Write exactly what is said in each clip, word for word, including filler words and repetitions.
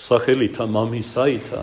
სახელითა მამისაითა,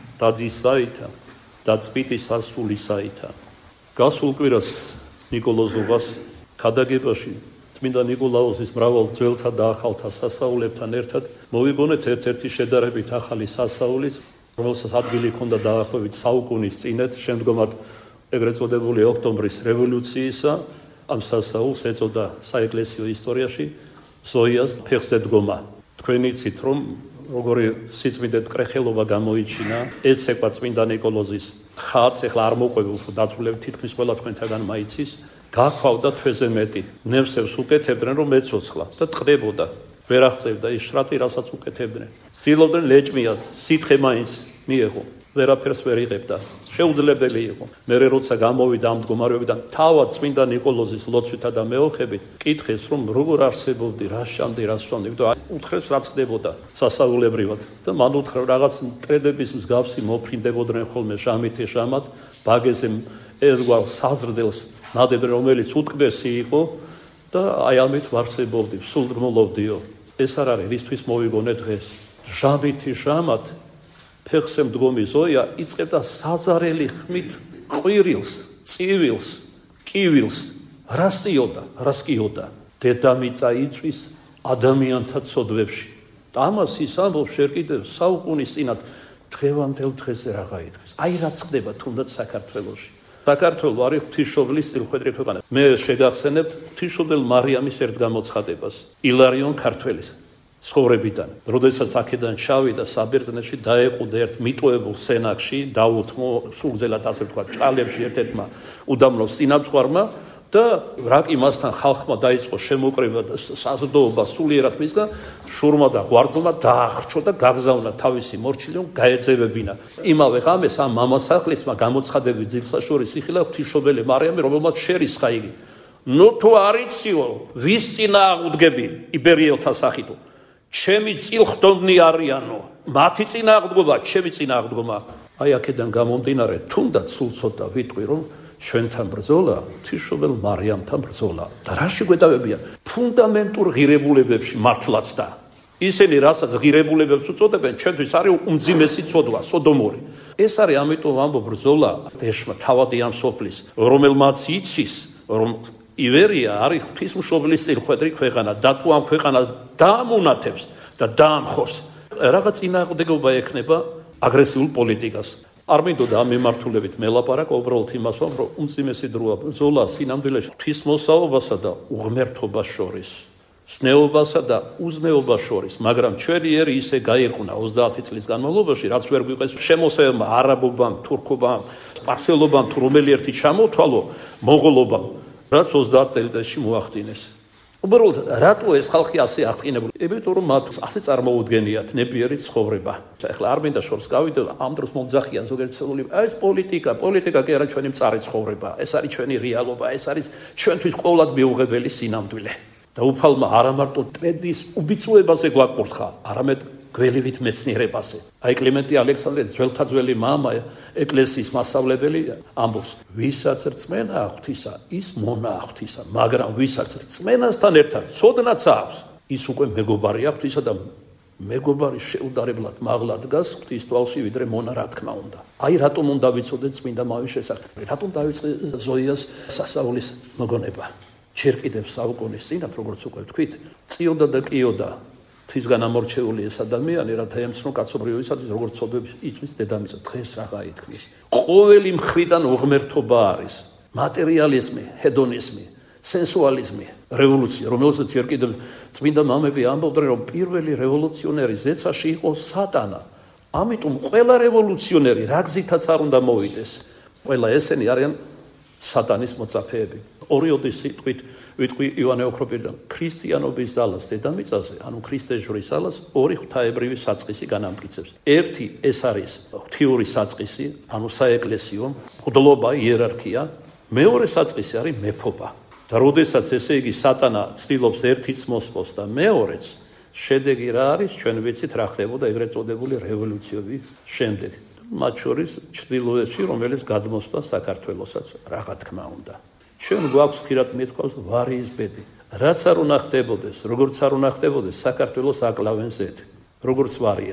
დაძისაითა და წვიტის ასულისაითა. გასულ კვირას ნიკოლოზობას ქადაგებაში წმინდა ნიკოლაუსის მრავალ ძველთა და ახალთა სასაულებთან ერთად მოვიგონეთ ერთ-ერთი შედარებით ახალი სასაულიც, რომელსაც ადგილი ჰქონდა დაახლოებით საუკუნის წინათ, შემდგომად ეგრეთ წოდებული ოქტომბრის რევოლუციისა. ამ სასაულს ეწოდა საეკლესიო ისტორიაში ზოიას ფეხზე დგომა. თქვენ იცით, რომ როგორი სიწმინდე მკრეხელობა გამოიჩინა, ეცეკვა წმინდა ნიკოლოზის ხატს, ეხლა არ მოყვები უფრო დაწვრილებით, თითქმის ყველა თქვენთაგან მაიცის, გაქვავდა თვეზე მეტი. ნევსებს უკეთებდნენ, რომ ეცოცხლა და ტყდებოდა. ვერ აღწევდა ის შრატი, რასაც უკეთებდნენ. ცდილობდნენ ლეჭმიათ, სითხე მაინც მიეღო. ვერაფერს ვერ იღებდა. შეუძლებელი იყო. მერე როცა გამოვიდა ამ მდგომარეობიდან, თავად წმინდა ნიკოლოზის ლოცვითა და მეოხებით, კითხეს, რომ როგორ არსებობდი, რა შანდი, რა სვამდი და უთხრეს რაც ხდებოდა სასაულებრივად. და მან უთხრა რაღაც მტრედების მსგავსი მოფრინდებოდნენ ხოლმე შამითი შამად, ბაგეზე ერთგვარ საზრდელს ნადებდნენ, რომელიც უტკბესი იყო და აი ამით ვარსებობდი, სულდრმოლობდიო. ეს არ არის რისთვის მოვიგონე დღეს. შამითი შამად ფეხზე მდგომი ზოია იწყებდა საზარელი ხმით ყვირილს, წივილს, კივილს, რა სიოდა, რა სკიოდა. დედამიწა იწვის ადამიანთა ცოდვებში. და ამას ის ამბობს შენ კიდევ საუკუნის წინათ დღევანდელ დღეზე რაღა ითქვის. აი რაც ხდება თუნდაც საქართველოში. საქართველო არის ღვთისმშობლის წილხვედრი ქვეყანა. მე შეგახსენებთ ღვთისმშობელ მარიამის ერთ გამოცხადებას, ილარიონ ქართველის ცხოვრებიდან. როდესაც აქედან ჩავიდა საბერძნეთში, დაეყუდა ერთ მიტოვებულ სენაკში, დაუთმო სულგზელად ასე ვთქვათ, ჭყალებში ერთ-ერთმა უდამნოს წინამძღვარმა და რა კი მასთან ხალხმა დაიწყო შემოკრება და საზრდოობა სულიერად მისგან, შურმა და ღვარძლმა დაახრჩო და გაგზავნა თავისი მორჩილი, გაეძევებინა. იმავე ღამეს ამ მამასახლისმა გამოცხადები ძილსაშორის იხილა ღვთისმშობელი მარიამი, რომელმაც შერისხა იგი. ნუ თუ არიციო, ვის წინააღმდეგები იბერიელთა სახითო? ჩემი წილხდომნი არიანო, მათი წინააღმდეგობა, ჩემი წინააღმდეგობა. აი აქედან გამომდინარე, თუნდაც სულ ცოტა ვიტყვი, რომ ჩვენთან ბრძოლა ღვთისმშობელ მარიამთან ბრძოლა. და რა შეგვედავებიან? ფუნდამენტურ ღირებულებებში მართლაც და ისინი რასაც ღირებულებებს უწოდებენ, ჩვენთვის არის უმძიმესი ცოდვა, სოდომური. ეს არის ამიტომ ამბობ ბრძოლა ეშმა თავადი ამ სოფლის, რომელმაც იცის, რომ ივერია არის ღვთისმშობლის წილხვედრი ქვეყანა და თუ ამ ქვეყანას დაამონათებს და დაამხოს, რაღაც წინააღმდეგობა ექნება აგრესიულ პოლიტიკას. არ მინდოდა ამ მიმართულებით მელაპარაკო, უბრალოდ იმას ვამბობ, რომ უმძიმესი დროა ბრძოლა სინამდვილეში ღვთისმოსაობასა და უღმერთობას შორის, სნეობასა და უზნეობას შორის, მაგრამ ჩვენი ერი ისე გაიყუნა ოცდაათი წლის განმავლობაში, რაც ვერ გვიყეს შემოსევებმა, არაბობამ, თურქობამ, სპარსელობამ, თუ რომელი ერთი ჩამოთვალო მონღოლობამ, რაც ოცდაათ წელიწადში მოახდინეს. უბრალოდ რატო ეს ხალხი ასე აღტკინებული? იმიტომ რომ მათ ასე წარმოუდგენიათ ნებიერი ცხოვრება. ეხლა არ მინდა შორს გავიდე, ამ დროს მომძახიან ზოგიერთი ცელულები, ეს პოლიტიკა, პოლიტიკა კი არა ჩვენი მწარე ცხოვრება, ეს არის ჩვენი რეალობა, ეს არის ჩვენთვის ყოვლად მიუღებელი სინამდვილე. და უფალმა არა მარტო ტრედის უბიწუებაზე გვაკურთხა, არამედ გველივით მეცნიერებაზე. აი კლიმენტი ალექსანდრე ძველთა ძველი მამა, ეკლესიის მასწავლებელი ამბობს, ვისაც რწმენა ღვთისა, ის მონა ღვთისა, მაგრამ ვისაც რწმენასთან ერთად ცოდნაც აქვს, ის უკვე მეგობარია ღვთისა და მეგობარი შეუდარებლად მაღლა დგას ღვთის თვალში, ვიდრე მონა, რა თქმა უნდა. აი რატომ უნდა ვიცოდეთ წმინდა მავის შესახებ? რატომ დაიწყე ზოიას სასაულის მოგონება? ჯერ კიდევ საუკუნის წინათ, როგორც უკვე ვთქვით, წიოდა და კიოდა თვისგან ამორჩეული ეს ადამიანი, რათა ემცნო კაცობრიობისათვის, როგორც ცოდვებს იწვის დედამიწა. დღეს რაღა ითქმის? ყოველი მხრიდან უღმერთობა არის, მატერიალიზმი, ჰედონიზმი, სენსუალიზმი, რევოლუცია, რომელსაც ჯერ კიდევ წმინდა მამები ამბობდნენ, რომ პირველი რევოლუციონერი ზეცაში იყო სატანა. ამიტომ ყველა რევოლუციონერი რა გზითაც არ უნდა მოვიდეს, ყველა ესენი არიან სატანის მოწაფეები. ორიოდის სიტყვით ვიტყვი ივანე ოქროპირიდან, ქრისტიანობის ძალას დედამიწაზე, ანუ ქრისტეჟვრის ძალას ორი ღვთაებრივი საწყისი განამტკიცებს. ერთი ეს არის ღვთიური საწყისი, ანუ საეკლესიო მღვდლობა, იერარქია. მეორე საწყისი არის მეფობა. და როდესაც ესე იგი სატანა ცდილობს ერთიც მოსპოს და მეორეც, შედეგი რა არის? ჩვენ ვიცით რა ხდებოდა ეგრეთ წოდებული რევოლუციების შემდეგ. მათ შორის ჩრდილოეთში, რომელიც გადმოსდა საქართველოსაც, რა თქმა უნდა. ჩვენ გვაქვს ხშირად მეთქვას ვარიის ბედი. რაც არ უნდა ხდებოდეს, როგორც არ უნდა ხდებოდეს, საქართველოს აკლავენ ზედ, როგორც ვარიას.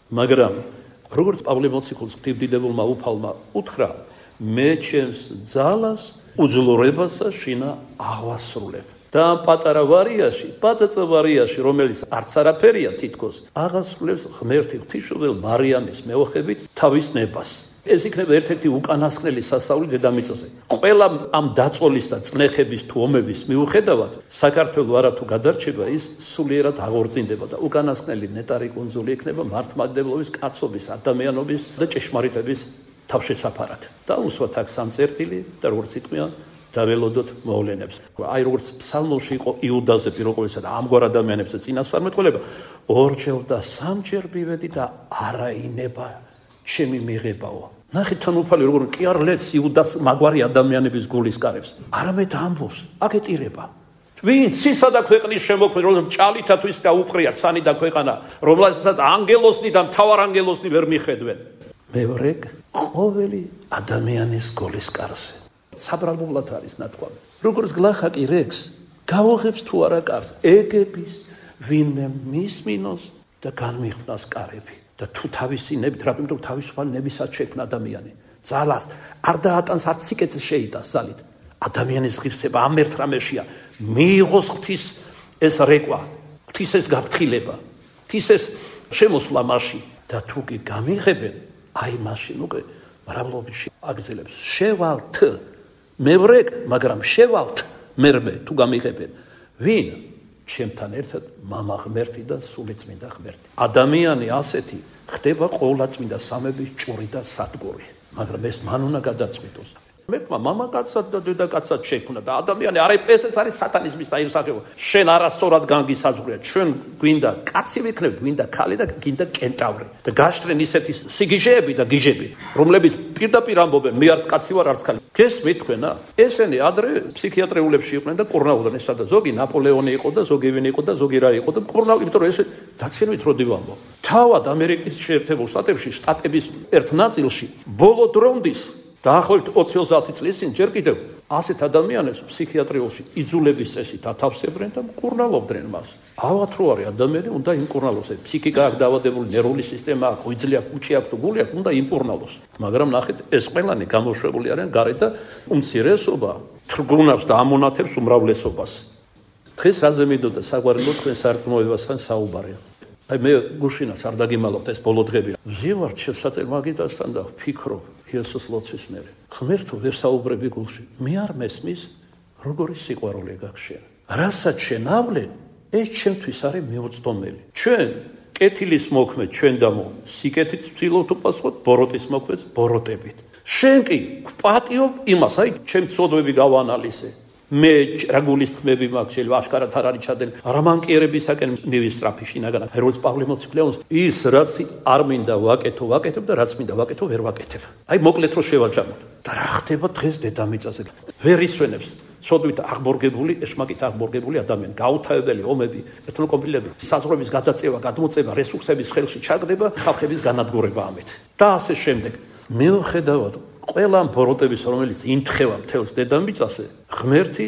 მაგრამ როგორც პავლე მოციქულს ღვთივდიდებულმა უფალმა უთხრა, მე ჩემს ძალას უძლურებასა შინა აღვასრულებ. და ამ პატარა ვარიაში, პაწაწა ვარიაში, რომელიც არც არაფერია თითქოს, აღასრულებს ღმერთი ღვთისმშობელ მარიამის მეოხებით თავის ნებას. ეს იქნება ერთ-ერთი უკანასკნელი სასწაული დედამიწაზე. ყველა ამ დაწოლის და წნეხების თუ ომების მიუხედავად, საქართველო არათუ გადარჩება, ის სულიერად აღორძინდება და უკანასკნელი ნეტარი კუნძული იქნება მართლმადიდებლობის, კაცობის, ადამიანობის და ჭეშმარიტების თავშესაფარად. და უსვათ აქ სამწერტილი და როგორც იტყვიან, დაველოდოთ მოვლენებს. აი როგორც ფსალმოში იყო იუდაზე პიროყოლისა და ამგვარ ადამიანებზე წინასწარმეტყველება, ორჯერ და სამჯერ მივედი და არაინება ჩემი მიღებაო. ნახეთ თან უფალი როგორ კი არ ლեց იუდას მაგვარი ადამიანების გულის კარებს. არამედ ამბობს, აკეტირება. ვინ ცისა და ქვეყნის შემოქმედი, რომ ჭალითათვის გაუყრია ცანი და ქვეყანა, რომელსაც ანგელოსნი და მთავარანგელოსნი ვერ მიხედვენ. მევრეკ ყოველი ადამიანის გულის კარზე. საბრალმებლად არის ნათქვამი. როგორც გლახაკი რეკს, გავოღებს თუ არა კარს, ეგების ვინმე მისმინოს და განმიხვნას კარები. და თუ თავისი ნებით, რატომ თუ თავისუფალ ნებისაც შექმნა ადამიანი. ძალას არ დაატანს, არც სიკეთეს შეიტანს ძალით. ადამიანის ღირსება ამ ერთ რამეშია, მიიღოს ღვთის ეს რეკვა, ღვთის ეს გაფრთხილება, ღვთის ეს შემოსვლა მასში და თუ კი გამიღებენ, აი მაშინ უკვე მრავლობაში აგრძელებს. შევალთ მევრეკ, მაგრამ შევალთ მერმე თუ გამიღებენ. ვინ? ჩემთან ერთად მამა ღმერთი და სულიწმინდა ღმერთი. ადამიანი ასეთი ხდება ყოვლადწმინდა სამების ჭური და სადგური. მაგრამ ეს მან უნდა გადაწყვიტოს. ღმერთმა მამაკაცად და დედაკაცად შექმნა და ადამიანი არ ესეც არის სატანიზმის დაირსახება. შენ არასწორად განგისაზღვრია. ჩვენ გვინდა კაცი ვიქნებ, გვინდა ქალი და გინდა კენტავრი. და გაშტრენ ისეთი სიგიჟეები და გიჟები, რომლებიც პირდაპირ ამბობენ, მე არც კაცი ვარ, არც ქალი. გესმით თქვენა? ესენი ადრე ფსიქიატრიულებში იყვნენ და კურნაულდნენ ესა და ზოგი ნაპოლეონი იყო და ზოგი ვინი იყო და ზოგი რა იყო და კურნაული, იმიტომ რომ ესე დაცინვით რო დივამბო. თავად ამერიკის შეერთებულ შტატებში, შტატების ერთ ნაწილში, ბოლო დრონდის დაახლოებით ოცი-ოცდაათი წლის წინ ჯერ კიდევ ასეთ ადამიანებს ფსიქიატრიულში იძულების წესით ათავსებდნენ და მკურნალობდნენ მას. ავად რო არის ადამიანი, უნდა იმკურნალოს. ფსიქიკა აქვს დაავადებული, ნერვული სისტემა აქვს, ღვიძლი აქვს, კუჭი აქვს, გული აქვს, უნდა იმკურნალოს. მაგრამ ნახეთ, ეს ყველანი გამოშვებული არიან გარეთ და უმცირესობა თრგუნავს და ამონათებს უმრავლესობას. დღეს რაზე მინდოდა საგვარელო თქვენ სარწმუნოებასთან საუბარი. აი მე გუშინაც არ დაგიმალავთ ეს ბოლო დღები. ვზივართ შესაძლოა მაგიტასთან და ვფიქრობ იესოს ლოცვის მერე. ღმერთო ვერ საუბრები გულში. მე არ მესმის როგორი სიყვარული გაქვს შენ. რასაც შენავლენ, ეს ჩემთვის არის მეუწდომელი. ჩვენ კეთილის მოქმედ ჩვენ დამო სიკეთით ვცდილობთ უპასუხოთ, ბოროტის მოქმედს ბოროტებით. შენ კი ვპატიობ იმას, აი ჩემ ცოდვები გავანალისე. მე რა გულის თქმები მაქვს, შეიძლება აშკარად არ არის ჩადენ რამანკიერებისაკენ მივისწრაფი შინაგანად. როგორც პავლე მოციქულს ის რაც არ მინდა ვაკეთო, ვაკეთებ და რაც მინდა ვაკეთო, ვერ ვაკეთებ. აი მოკლედ რო შევაჯამოთ. და რა ხდება დღეს დედამიწაზე? ვერ ისვენებს ცოდვით აღბორგებული, ეშმაკით აღბორგებული ადამიანი, გაუთავებელი ომები, ეთნოკონფლიქტები, საზღვრების გადაწევა, გადმოწევა, რესურსების ხელში ჩაგდება, ხალხების განადგურება ამით. და ასე შემდეგ. მიუხედავად ყველა ამ ბოროტების, რომელიც ინთხევა მთელს დედამიწაზე, ღმერთი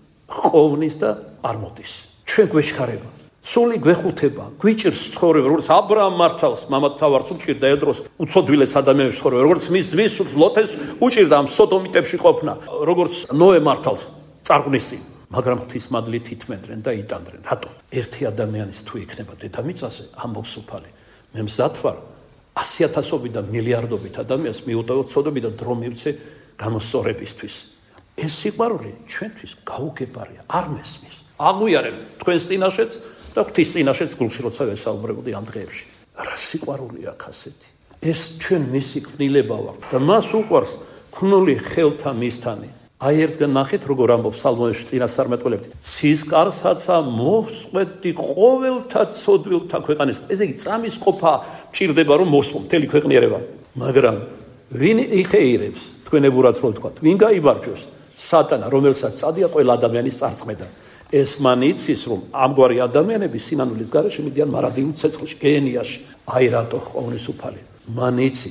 ყოფნის და არ მოდის. ჩვენ გვეშქარება, სული გვეხუთება, გვიჭირს ცხოვრება, როგორც აბრაამ მართალს, მამათთავარს უჭირდა ედროს უცოდვილეს ადამიანებს ცხოვრება, როგორც მის ძმის ლოთეს უჭირდა ამ სოდომიტებში ყოფნა, როგორც ნოე მართალს წარღვნის წინ. მაგრამ ღვთის მადლით ითმენდნენ და იტანდნენ. რატო? ერთი ადამიანის თუ იქნება დედამიწაზე, ამბობს უფალი, მე მზად ვარ ასიათასობით და მილიარდობით ადამიანს მიუტოვოთ ცოდები და დრო მივცე გამოსწორებისთვის. ეს სიყვარული ჩვენთვის გაუგებარია, არ მესმის. აღვიარებ თქვენს წინაშეც და ღვთის წინაშეც გულში როცა ვესაუბრებოდი ამ დღეებში. რა სიყვარული აქვს ასეთი? ეს ჩვენ მისი ქმნილება ვართ და მას უყვარს ქნული ხელთა მისთანი. აი ერთგან ნახეთ როგორ ამბობს სალმონებში წინასწარმეტყველებთ. ცისკარსაცა მოსყვეტი ყოველთა ცოდვილთა ქვეყანას. ესე იგი წამის ყოფა ჭირდება რომ მოსვო მთელი ქვეყნიერება. მაგრამ ვინ იხეირებს თქვენებურად რო ვთქვათ, ვინ გაიბარჯვებს? სატანა, რომელსაც წადია ყველა ადამიანის წარწმედა. ეს მან იცის რომ ამგვარი ადამიანები სინანულის გარეშე მიდიან მარადილ ცეცხლში, გენიაში. აი რატო ხოვნის უფალი. მან იცის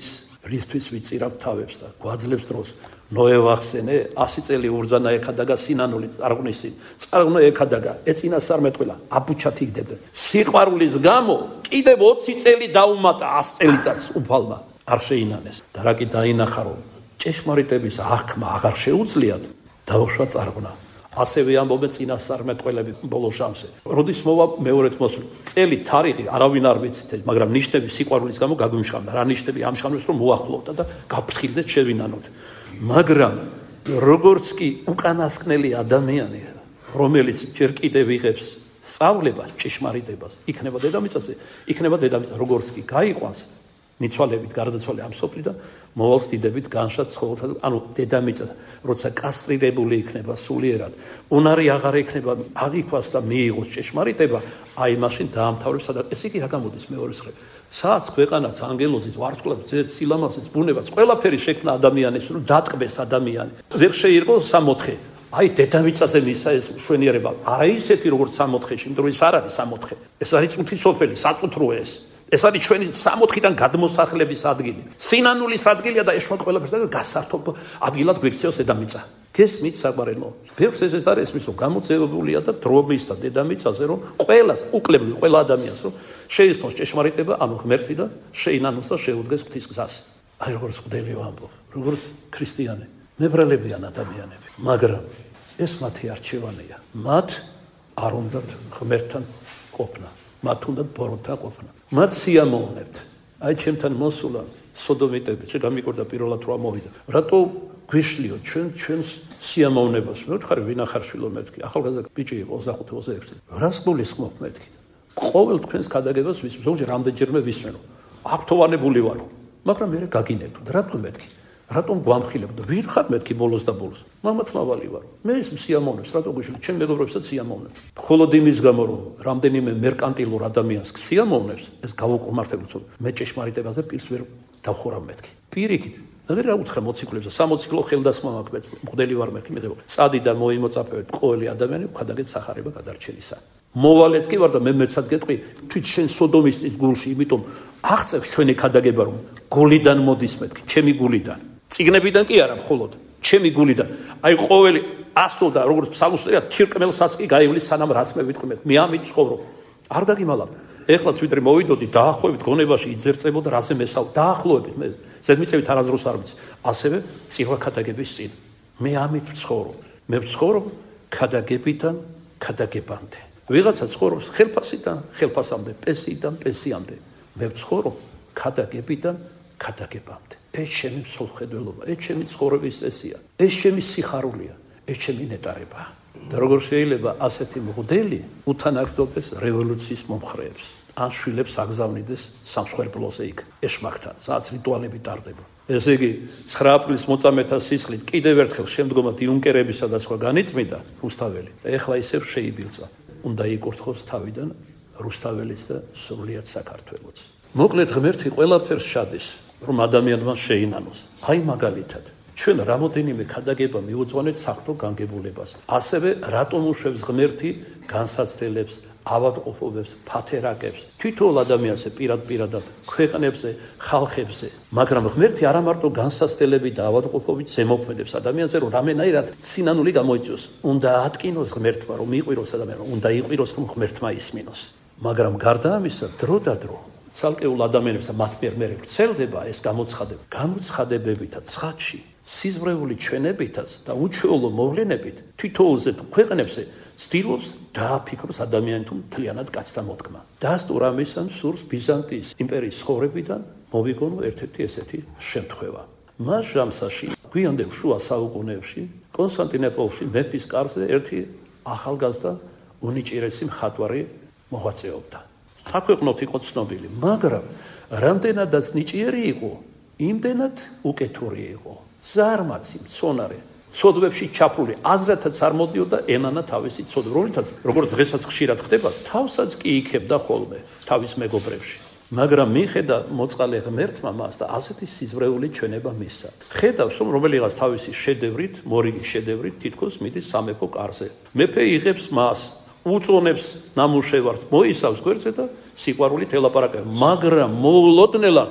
რისთვის ვიწირავ თავებს და გვაძლევს დროს ნოე ვახსენე ასი წელი ურზანა ეკადაგა სინანული წარღვნისი წარღვნო ეკადაგა ეწინა სარმეტყველა აბუჩათ იგდებდნენ სიყვარულის გამო კიდევ ოცი წელი დაუმატა ას წელიწადს უფალმა არ შეინანეს და რა კი დაინახა რომ ჭეშმარიტების აღქმა აღარ შეუძლიათ დაუშვა წარღვნა ასევე ამბობენ წინასწარმეტყველები ბოლო შანსზე. როდის მოვა მეორედ მოსული. წელი თარიღი არავინ არ ვიცით, მაგრამ ნიშნები სიყვარულის გამო გაგვიმშხამდა. რა ნიშნები ამშხამებს რომ მოახლოვდა და გაფრთხილდეთ შევინანოთ. მაგრამ როგორც კი უკანასკნელი ადამიანია, რომელიც ჯერ კიდევ იღებს სწავლებას, ჭეშმარიტებას, იქნება დედამიწაზე, იქნება დედამიწა, როგორც კი გაიყვანს მიცვალებით გარდაცვალე ამ სოფლიდან მოვალს დიდებით განშად ცხოვრთა ანუ დედამიწა როცა კასტრირებული იქნება სულიერად უნარი აღარ ექნება აღიქვას და მიიღოს ჭეშმარიტება აი მაშინ დაამთავრებს და ეს იგი რა გამოდის მეორე ხრი სააც ქვეყანაც ანგელოზის ვარსკვლავი ძეთ სილამაზის ბუნებას ყველაფერი შექმნა ადამიანის რომ დატყბეს ადამიანი ვერ შეირყოს სამოთხე აი დედამიწაზე მისა ეს მშვენიერება არა ისეთი როგორც სამოთხეში იმიტომ რომ ეს არ არის სამოთხე ეს არის წუთი სოფელი საწუთროა ეს ეს არის ჩვენი სამოთხიდან გადმოსახლების ადგილი. სინანულის ადგილია და ეშვა ყველაფერს და გასართობ ადგილად გვიქცევს დედამიწა. გესმით საყვარელო? ბევრს ეს ეს არის ისო გამოძევებულია და დრომის და დედამიწაზე რომ ყველას უკლებლივ ყველა ადამიანს რომ შეისწოს ჭეშმარიტება, ანუ ღმერთი და შეინანოს და შეუდგეს ღვთის გზას. აი როგორც მღვდელი ვამბობ, როგორც ქრისტიანი, მებრალებიან ადამიანები, მაგრამ ეს მათი არჩევანია. მათ არ უნდათ ღმერთთან ყოფნა. მათ უნდათ ბოროტთან ყოფნა. მათ სიამოვნებთ. აი ჩემთან მოსულა სოდომიტები, შეგამიკვირდა პირველად რა მოვიდა. რატო გვიშლიო ჩვენ ჩვენს სიამოვნებას? მე ვთხარი ვინახარ შვილო მეთქი. ახალგაზრდა ბიჭი იყო ოცდახუთი ოცდაექვსი. რას გულისხმობ მეთქი? ყოველ თქვენს ქადაგებას ვის ზოგჯერ რამდენჯერმე ვისმენო. აქტოვანებული ვარო. მაგრამ მე გაგინებთ. რატო მეთქი? რატომ გვამხილებთ? ვინ ხარ მეთქი ბოლოს და ბოლოს? მამათმავალი ვარო. მე ეს სიამოვნებს, რატო გვიშლი? ჩემ მეგობრებსაც სიამოვნებს. მხოლოდ იმის გამო რომ რამდენიმე მერკანტილურ ადამიანს სიამოვნებს, ეს გავუყმართებთ, რომ მე ჭეშმარიტებაზე პირს ვერ დავხურავ მეთქი. პირიქით ნაგერი რა უთხრა მოციქულებს და სამოციქულო ხელდასმა მაქვს მღვდელი ვარ მეთქი მე წადი და მოიმოწაფებთ ყოველი ადამიანი ხადაგეთ სახარება გადარჩენისა. მოვალეს კი ვარ და მე მეცაც გეტყვი თვით შენ სოდომისტის გულში, იმიტომ აღწევს ჩვენი ქადაგება რომ გულიდან მოდის მეთქი, ჩემი გულიდან. წიგნებიდან კი არა მხოლოდ, ჩემი გულიდან. აი ყოველი ასო და როგორც ფსალმოსწერია თირკმელსაც კი გაივლის სანამ რას მე ვიტყვი მე. მე ამით ცხოვრობ. არ დაგიმალავ. ეხლაც ვიდრე მოვიდოდი დაახლოებით გონებაში იძერწებოდა რაზე მესავ დაახლოებით მე ზედმიწევით არასდროს არ ვიცი. ასევე წირვა ქადაგების წინ. მე ამით ვცხოვრობ. მე ვცხოვრობ ქადაგებიდან ქადაგებამდე. ვიღაცა ცხოვრობს ხელფასიდან ხელფასამდე, პენსიიდან პენსიამდე. მე ვცხოვრობ ქადაგებიდან ქადაგებამდე. ეს ჩემი მსხვერპლობა, ეს ჩემი ცხოვრების წესია, ეს ჩემი სიხარულია, ეს ჩემი ნეტარებაა. და როგორ შეიძლება ასეთი მღვდელი უთანაგზობდეს რევოლუციის მომხრეებს, ან შვილებს აგზავნიდეს სამსხვერპლოზე იქ ეშმაკთან, სადაც რიტუალები ტარდება. ესე იგი, ცხრა აპრილის მოწამეთა სისხლით კიდევ ერთხელ შემდგომად იუნკერებისა და სხვა განიწმიდა რუსთაველი. ეხლა ისევ შეიბილწა. უნდა იკურთხოს თავიდან რუსთაველის და სრულიად საქართველოს. მოკლედ ღმერთი ყველაფერს შადის, რომ ადამიანმა შეინანოს. აი მაგალითად ჩვენ რამოდენიმე ქადაგება მიუძღვანეთ საღვთო განგებულებას. ასევე რატომ უშვებს ღმერთი განსაცდელებს, ავადმყოფობებს, ფათერაკებს, თითოეულ ადამიანზე პირად-პირადად, ქვეყნებზე, ხალხებზე. მაგრამ ღმერთი არა მარტო განსაცდელებით და ავადმყოფობით ზემოქმედებს ადამიანზე, რომ რამენაირად სინანული გამოიწვიოს. უნდა ატკინოს ღმერთმა, რომ მიყვიროს ადამიანმა, უნდა იყვიროს, რომ ღმერთმა ისმინოს. მაგრამ გარდა ამისა, დრო და დრო ცალკეულ ადამიანებს მათ მიერ მე ვრცელდება ეს გამოცხადება. გამოცხადებებითა ცხადში სიზმრეული ჩვენებითაც და უჩვეულო მოვლენებით თითოეულზე ქვეყნებზე ცდილობს დააფიქროს ადამიანი თუ მთლიანად კაცთა მოდგმა. დასტურ ამისან სურს ბიზანტიის იმპერიის ცხოვრებიდან მოვიგონო ერთ-ერთი ესეთი შემთხვევა. მას ჟამსაში გვიანდელ შუა საუკუნეებში კონსტანტინოპოლში მეფის კარზე ერთი ახალგაზრდა უნიჭიერესი მხატვარი მოღვაწეობდა. საქვეყნოდ იყო ცნობილი, მაგრამ რამდენადაც ნიჭიერი იყო, იმდენად უკეთური იყო. ზარმაცი, მცონარე, ცოდვებში ჩაფრული, აზრათაც არ მოდიოდა ენანა თავისი ცოდვა, რომლითაც როგორც დღესაც ხშირად ხდება, თავსაც კი იქებდა ხოლმე თავის მეგობრებში. მაგრამ მიხედა მოწყალე ღმერთმა მას და ასეთი სიზმრეული ჩვენება მისცა. ხედავს, რომ რომელიღაც თავისი შედევრით, მორიგი შედევრით თითქოს მიდის სამეფო კარზე. მეფე იღებს მას, უწონებს ნამუშევარს, მოისავს გვერდზე და სიყვარულით ელაპარაკება. მაგრამ მოულოდნელად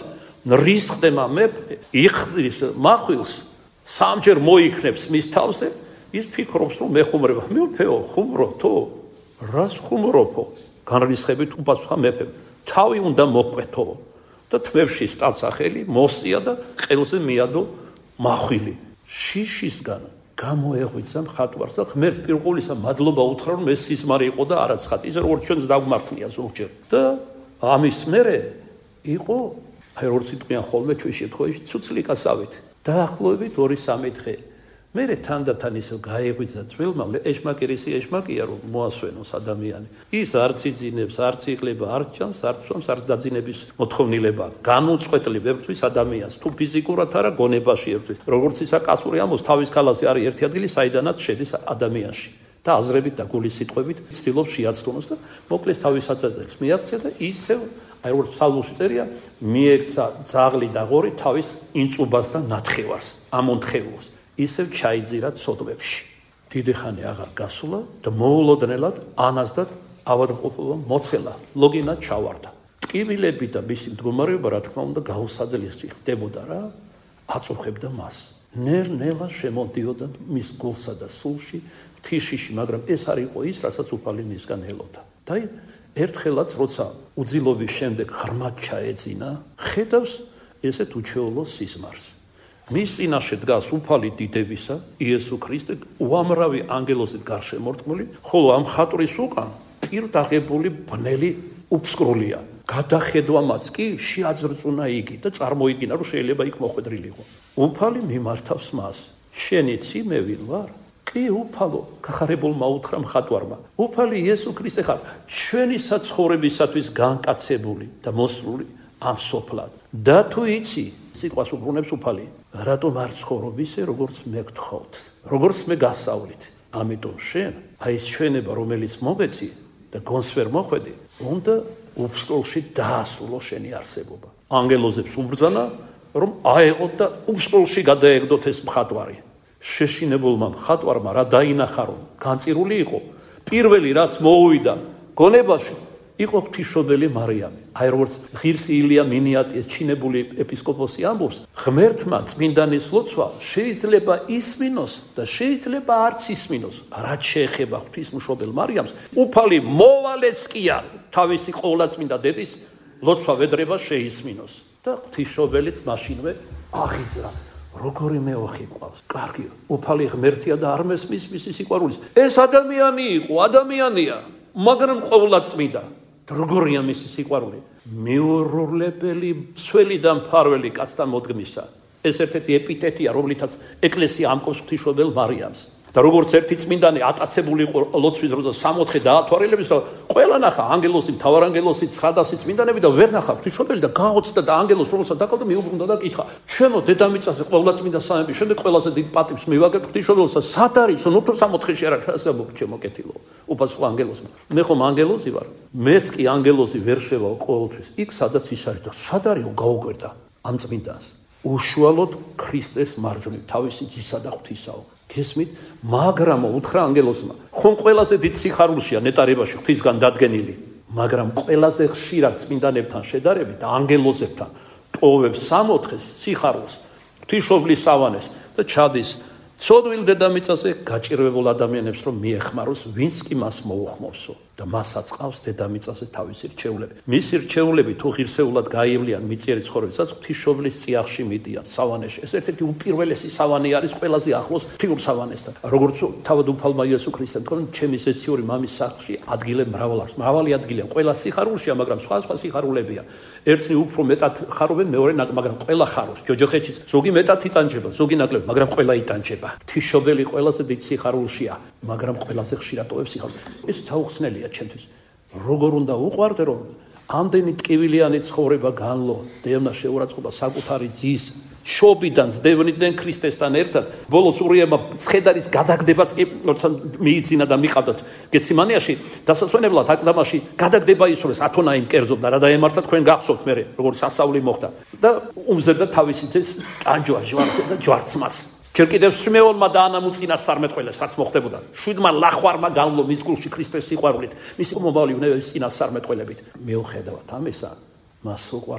რის ხდება მეფე, იხდის მახვილს, სამჯერ მოიქნებს მის თავზე, ის ფიქრობს, რომ მეხუმრება. მეფეო, ხუმრობთო? რას ხუმრობო? განრისხებით უპასუხა მეფემ. თავი უნდა მოყვეთო. და თმებში სტაცახელი მოსწია და ყელზე მიადო მახვილი. შიშისგან გამოეღვიძა მხატვარს და ღმერთს პირველისა მადლობა უთხრა, რომ ეს სიზმარი იყო და არაცხადი. ის როგორც ჩვენს დაგმართლია ზოგჯერ. და ამის მერე იყო, აი როგორც იტყვიან ხოლმე ჩვენ შემთხვევაში ცუცლიკასავით. დაახლოებით ორი სამი დღე. მერე თანდათან ისე გაეღვიძა ძველმა, ეშმაკირისი ეშმაკია რომ მოასვენოს ადამიანი. ის არც იძინებს, არც იღლება, არც ჭამს, არც სვამს, არც დაძინების მოთხოვნილება. განუწყვეტლივ ებრძვის ადამიანს, თუ ფიზიკურად არა, გონებაში ებრძვის. როგორც ისა კასური ამბობს, თავის ქალაზე არის ერთი ადგილი, საიდანაც შედის ადამიანში. და აზრებით და გულის სიტყვებით ცდილობს შეაცდონოს და მოკლეს თავის საწაძელს მიაქცია და ისევ აი როგორც ფსალმურში წერია, მიექცა ძაღლი და ღორი თავის ინწუბას და ნათხევარს, ამონთხეულს. ისევ ჩაიძირა სოდვებში. დიდი ხანი აღარ გასულა და მოულოდნელად ანას და ავადმყოფობა მოцеლა. ლოგინა ჩავარდა. ტკივილები და მისი მდგომარეობა რა თქმა უნდა გაუსაძლიეს ხდებოდა რა, აწუხებდა მას. ნერ-ნელა შემოდიოდა მის გულსა და სულში, თიშიში, მაგრამ ეს არ იყო ის, რასაც უფალი მისგან ელოდა. და ერთხელაც როცა უძილობის შემდეგ ღრმად ჩაეძინა, ხედავს ესეთ უჩვეულო სიზმარს. მის წინაშე დგას უფალი დიდებისა, იესო ქრისტე, უამრავი ანგელოზით გარშემორტყმული, ხოლო ამ ხატვრის უკან პირდაღებული ბნელი უფსკრულია. გადახედვამაც კი შეაძრწუნა იგი და წარმოიდგინა, რომ შეიძლება იქ მოხვედრილიყო. უფალი მიმართავს მას. შენი ცი მე ვინ ვარ? კი უფალო, გახარებულმა უთხრა მხატვარმა. უფალი იესო ქრისტე ხარ, ჩვენი საცხოვრებისათვის განკაცებული და მოსვლული ამ სოფლად. და თუ იცი, სიტყვას უბრუნებს უფალი, რატომ არ ცხოვრობ ისე, როგორც მე გთხოვთ, როგორც მე გასავლით. ამიტომ შენ, აი ეს ჩვენება, რომელიც მოგეცი და გონს ვერ მოხვედი, უნდა უფსკროლში დაასრულო შენი არსებობა. ანგელოზებს უბრძანა, რომ აეღოთ და უფსკროლში გადაეგდოთ ეს მხატვარი. შეშინებულმა მხატვარმა რა დაინახა, რომ განწირული იყო. პირველი რაც მოუვიდა გონებაში, იყო ღვთისმშობელი მარიამი. აი როგორც ღირსი ილია მინიატის ჩინებული ეპისკოპოსი ამბობს, ღმერთმა წმინდანის ლოცვა შეიძლება ისმინოს და შეიძლება არც ისმინოს. რაც შეეხება ღვთისმშობელ მარიამს, უფალი მოვალეს კია თავისი ყოვლადწმინდა დედის ლოცვა ვედრება შეისმინოს და ღვთისმშობელიც მაშინვე აღიძრა. როგორი მეოხი ყავს. კარგი, უფალი ღმერთია და არ მესმის მისი სიყვარულის. ეს ადამიანი იყო, ადამიანია, მაგრამ ყოვლადწმინდა. როგორია მისი სიყვარული? მიურულებელი, მსველი და მფარველი კაცთან მოდგმისა. ეს ერთ-ერთი ეპიტეტია, რომლითაც ეკლესია ამკობს ღვთისმშობელ მარიამს. და როგორც ერთი წმინდანი ატაცებული იყო ლოცვის დროზე სამოთხე დაათვალიერების და ყველა ნახა ანგელოზი, მთავარანგელოზი, ცხრადასი წმინდანები და ვერ ნახა ღვთისმშობელი და გაოცდა და ანგელოზს რომელსაც დაკავდა მიუბრუნდა და კითხა: "ჩვენო დედამიწაზე ყოვლადწმინდა სამების შემდეგ ყველაზე დიდ პატივს მივაგებ ღვთისმშობელს, სად არის? ნუ თუ სამოთხეში არ არის, ასე ჩემო კეთილო." უპასუხა ანგელოზმა: "მე ხომ ანგელოზი ვარ? მეც კი ანგელოზი ვერ შევაო ყოველთვის. იქ სადაც ის არის და სად არის გაუკვირდა ამ წმინდანს. უშუალოდ ქრისტეს მარჯვნივ თავისი ძისა და ღვთისაო." გესმით, მაგრამ უთხრა ანგელოზმა, ხომ ყველაზე დიდ სიხარულშია ნეტარებაში ღვთისგან დადგენილი, მაგრამ ყველაზე ხშირად წმინდანებთან შედარებით ანგელოზებთან ტოვებს სამოთხეს სიხარულს, ღვთისმშობლის სავანეს და ჩადის სოდვილ დედამიწაზე გაჭირვებულ ადამიანებს რომ მიეხმაროს, ვინც კი მას მოუხმოვსო და მასაც ყავს დედამიწაზე თავისი რჩეულები. მისი რჩეულები თუ ღირსეულად გაივლიან მიწიერი ცხოვრებისას, ღვთისმშობლის წიაღში მიდიან სავანეში. ეს ერთ-ერთი უპირველესი სავანი არის ყველაზე ახლოს ღვთიურ სავანესთან. როგორც თავად უფალმა იესო ქრისტემ თქვა, ჩემი ზეციური მამის სახლში ადგილე მრავალი აქვს. მრავალი ადგილია, ყველა სიხარულშია, მაგრამ სხვა სხვა სიხარულებია. ერთნი უფრო მეტად ხარობენ, მეორე ნაკლებ, მაგრამ ყველა ხარობს. ჯოჯოხეთშიც ზოგი მეტად იტანჯება, ზოგი ნაკლებ, მაგრამ ყველა იტანჯება. ღვთისმშობელი ყველაზე დიდ სიხარულშია, მაგრამ ყველაზე ხშირად ტოვებს სიხარულს. ეს საუხსნელია ჩემთვის. როგორ უნდა უყვარდე, რომ ამდენი ტკივილიანი ცხოვრება განლო, დევნა შეურაცხყოფა საკუთარი ძის შობიდან ზდევნიდნენ ქრისტესთან ერთად. ბოლოს ურიებმა ცხედარის გადაგდებაც კი როცა მიიძინა და მიყავდათ გეციმანიაში, დასასვენებლად აკლდამაში გადაგდება ისურეს ათონაიმ კერძობდა რა დაემართა თქვენ გახსოვთ მე, როგორც სასავლი მოხდა და უმზერდა თავისი ძეს ტანჯვა ჟვარცე და ჯვარცმას. ჯერ კიდევ სვიმეონმა დაანამუწინა სარმეტყველეს, რაც მოხდებოდა. შვიდმა ლახვარმა განლო მის გულში ქრისტეს სიყვარულით, მისი მომავალი უნების წინას სარმეტყველებით. მიუხედავად ამისა, მას უყვარს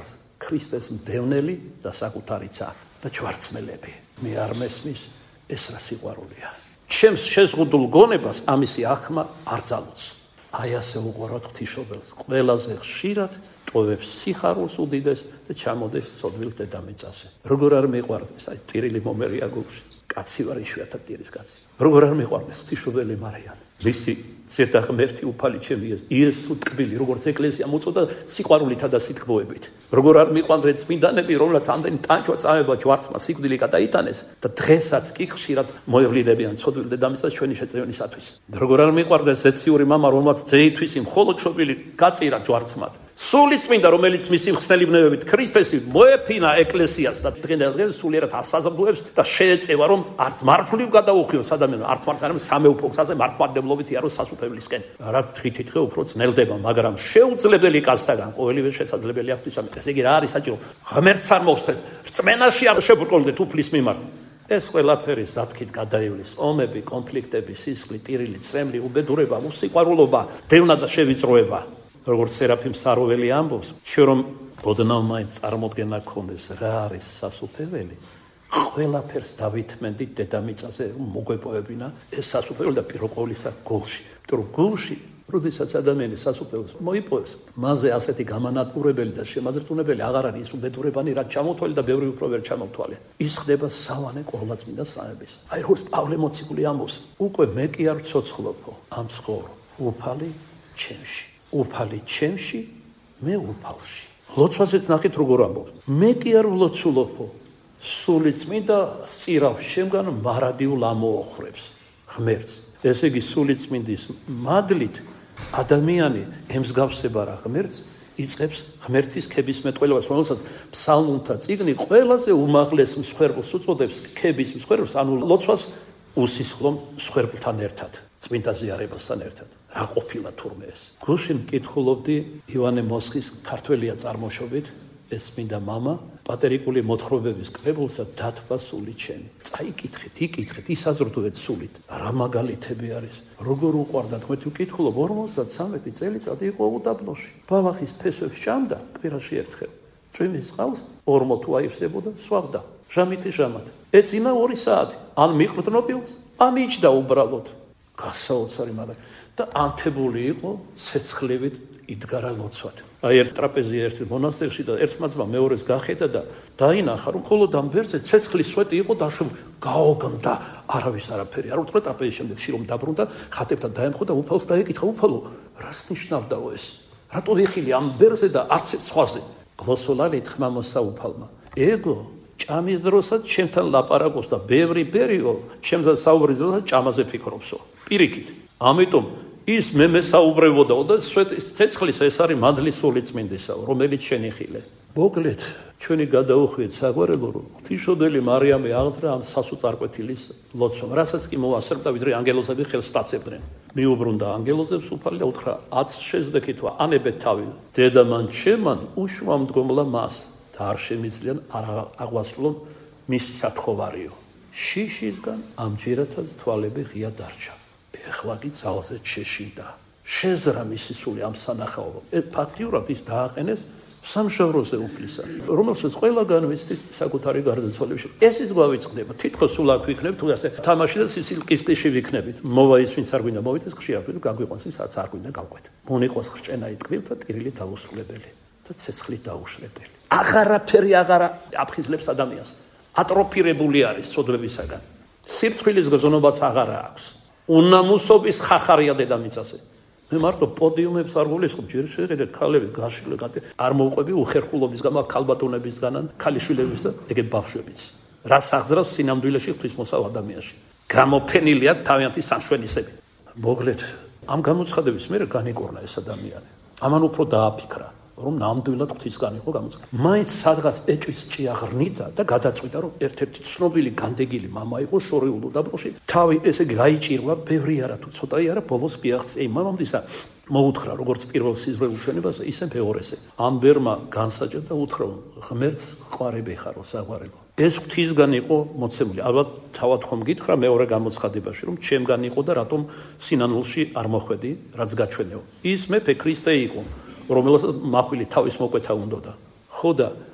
ქრისტეს მდევნელი და საკუთარი ცა და ჯვარცმელები. მე არ მესმის ეს რა სიყვარულია. ჩემს შეზღუდულ გონებას ამისი ახმა არ ძალუց. აი ასე უყუროთ ღვთისმშობელს, ყველაზე ხშირად ტოვებს სიხარულს უდიდეს და ჩამოდეს სოდვილ დედამიწაზე. როგორ არ მიყვარდეს, აი ტირილი მომერია გულში. კაცი ვარ იშვიათად ტირის კაცი. როგორ არ მიყვარდეს ღვთისმშობელი მარიამი. მისი ზედა ღმერთი უფალი ჩემი იესო ტკბილი, როგორც ეკლესია მოწოდა სიყვარულითა და სიტკბოებით. როგორ არ მიყვარდნენ წმინდანები, რომლაც ამდენი ტანჯვა წაება ჯვარცმა სიკვდილი გადაიტანეს და დღესაც კი ხშირად მოევლინებიან ცოდვილ დედამიწას ჩვენი შეწევისათვის. როგორ არ მიყვარდეს ზეციური მამა, რომელსაც ძეითვისი მხოლოდ შობილი გაწირა ჯვარცმად. სული წმინდა, რომელიც მისი მხსნელი ბნევებით ქრისტესი მოეფინა ეკლესიას და დღემდე დღეს სულიერად ასაზრდოებს და შეეწევა, რომ არც მართლივ გადაუხიოს ადამიანს, არც მართ არამედ სამეუფო გზაზე მართლმადიდებლობით იაროს სასუფევლისკენ. რაც დღითით ხე უფრო ძნელდება, მაგრამ შეუძლებელი კაცთაგან ყოველივე შესაძლებელი აქვს ისა. ესე იგი რა არის საჭირო? ღმერთს არ მოხსნეთ, რწმენაში არ შებრკოლდეთ უფლის მიმართ. ეს ყველაფერი ზათქით გადაივლის, ომები, კონფლიქტები, სისხლი, ტირილი, წრემლი, უბედურება, უსიყვარულობა, დევნა და შევიწროება. როგორც სერაფიმ საროველი ამბობს, ჩვენ რომ ოდნავ მაინც წარმოდგენა გქონდეს რა არის სასუფეველი, ყველაფერს დავითმენდით დედამიწაზე მოგვეპოვებინა ეს სასუფეველი და პირველ ყოვლისა გულში. იმიტომ რომ გულში, როდესაც ადამიანი სასუფეველს მოიპოვებს, მასზე ასეთი გამანადგურებელი და შემაძრწუნებელი აღარ არის ის უბედურებანი, რაც ჩამოთვალე და ბევრი უფრო ვერ ჩამოთვალე. ის ხდება სავანე ყოვლადწმინდა სამების. აი როგორც პავლე მოციქული ამბობს, უკვე მე კი არ ვცოცხლობო, ამ ცხოვრ უფალი ჩემში. უფალი ჩემში, მე უფალში. ლოცვაზეც ნახეთ როგორ ამბობს. მე კი არ ვლოცულობო, სული წმინდა სწირავს შემგან მარადიულ ამოოხრებს ღმერთს. ესე იგი სული წმინდის მადლით ადამიანი ემსგავსება რა ღმერთს, იწყებს ღმერთის ქებისმეტყველებას, რომელსაც ფსალმუნთა წიგნი ყველაზე უმაღლეს მსხვერპლს უწოდებს, ქების მსხვერპლს, ანუ ლოცვას უსისხლომ მსხვერპლთან ერთად. წმინდა ზიარებასთან ერთად. რა ყოფილა თურმე ეს? გუშინ მკითხულობდი ივანე მოსხის ქართველია წარმოშობით, ეს წმინდა მამა, პატერიკული მოთხრობების კრებულსა დათვა სული ჩემი. წაიკითხეთ, იკითხეთ, ისაზრდუეთ სულით. რა მაგალითები არის? როგორ უყვარდა თქვენი ვკითხულობ ორმოცდათრამეტი წელიწადი იყო უდაბნოში. ბალახის ფესვებს ჭამდა კვირაში ერთხელ. წვიმის წყალს ორმო თუ აივსებოდა, სვავდა. ჟამითი ჟამად. ეცინა ორი საათი. ან მიყვდნობილს, ან იჯდა უბრალოდ. გასაოცარი მაგალითი და ანთებული იყო ცეცხლებით იდგარა ლოცვად. აი ერთ ტრაპეზი ერთ მონასტერში და ერთ მაძმა მეორეს გახედა და დაინახა რომ მხოლოდ ამ ბერზე ცეცხლის სვეტი იყო დაშვ გაოგნდა არავის არაფერი არ უთხრა ტრაპეზის შემდეგ შირომ დაბრუნდა ხატებთან დაემხო და უფალს დაეკითხა უფალო რას ნიშნავდაო ეს რატო ეხილი ამ ბერზე და არც სხვაზე გლოსოლალი თმამოსა უფალმა ეგო ჭამის დროსაც ჩემთან ლაპარაკობს და ბევრი ბერიო ჩემზე საუბრის დროსაც ჭამაზე ფიქრობსო პირიქით ამიტომ ის მე მესაუბრებოდაო და ცეცხლის ეს არის მადლის სული წმინდისაო რომელიც შენიხილე მოკლედ ჩვენი გადაუხვიეთ საგვარელო რომ ღვთისმშობელი მარიამი აღძრა ამ სასუწარკვეთილის ლოცვამ რასაც კი მოასწრებდა ვიდრე ანგელოზები ხელს სტაცებდნენ მიუბრუნდა ანგელოზებს უფალი და უთხრა აც შეძდექითვა ანებეთ თავი დედა მან ჩემან უშუა მდგომლა მას და არ შემიძლიან არ აღვასრულონ მის სათხოვარიო შიშისგან ამჯერათაც თვალები ღია დარჩა ეხლა კი ძალზე შეშინდა შეზრა მისი სული ამ სანახაობო ფაქტიურად ის დააყენეს სამშობლოზე უფლისა რომელსაც ყველაგან ვიცით საკუთარი გარდაცვალების ეს ის გვავიწყდება თითქოს სულ აქ ვიქნებ თუ ასე თამაში და სისილკისკიში ვიქნებით მოვა ის ვინც არ გვინდა მოვიდეს ხშირად თუ გაგვიყვანს ის რაც არ გვინდა გავყვეთ მონიყოს ხრჭენა იტკბილ და ტირილი დაუსრულებელი და ცეცხლით დაუშრებელი აღარაფერი აღარა აფხიზლებს ადამიანს ატროფირებული არის ცოდვებისაგან სირცხვილის გზნობაც აღარა აქვს უნამუსობის ხახარია დედამიწაზე მე მარტო პოდიუმებს არ გულისხმობ ჯერ შეხედეთ ქალები გაშლილი გატე არ მოუყვები უხერხულობის გამო ქალბატონებისგანან ქალიშვილების და ეგეთ ბავშვებიც რა სახძრავს სინამდვილეში ღვთისმოსავ ადამიანში გამოფენილია თავიანთი სამშვენისები მოკლედ ამ გამოცხადების მერე განიკორნა ეს ადამიანი ამან უფრო დააფიქრა რომ ნამდვილად ღვთისგან იყო გამოცხადა მაინც სადღაც ეჭვის ჭიაღრნიდა და გადაწყვიტა რომ ერთ-ერთი ცნობილი განდეგილი მამა იყო შორეულ უდაბნოში თავი ესე გაიჭირვა ბევრი არა თუ ცოტაი არა ბოლოს მიაღწია იმ მამამდისა მოუთხრა როგორც პირველ სიზმრელ ჩვენებაზე ისე მეორესე ამ ბერმა განსაჭა და უთხრა ღმერთს ყვარები ხარო საყვარელო ეს ღვთისგან იყო მოცემული ალბათ თავად ხომ გითხრა მეორე გამოცხადებაში რომ ჩემგან იყო და რატომ სინანულში არ მოხვედი რაც გაჩვენეო ის მეფე ქრისტე იყო რომელსაც მახვილი თავის მოკვეთა უნდოდა ხო და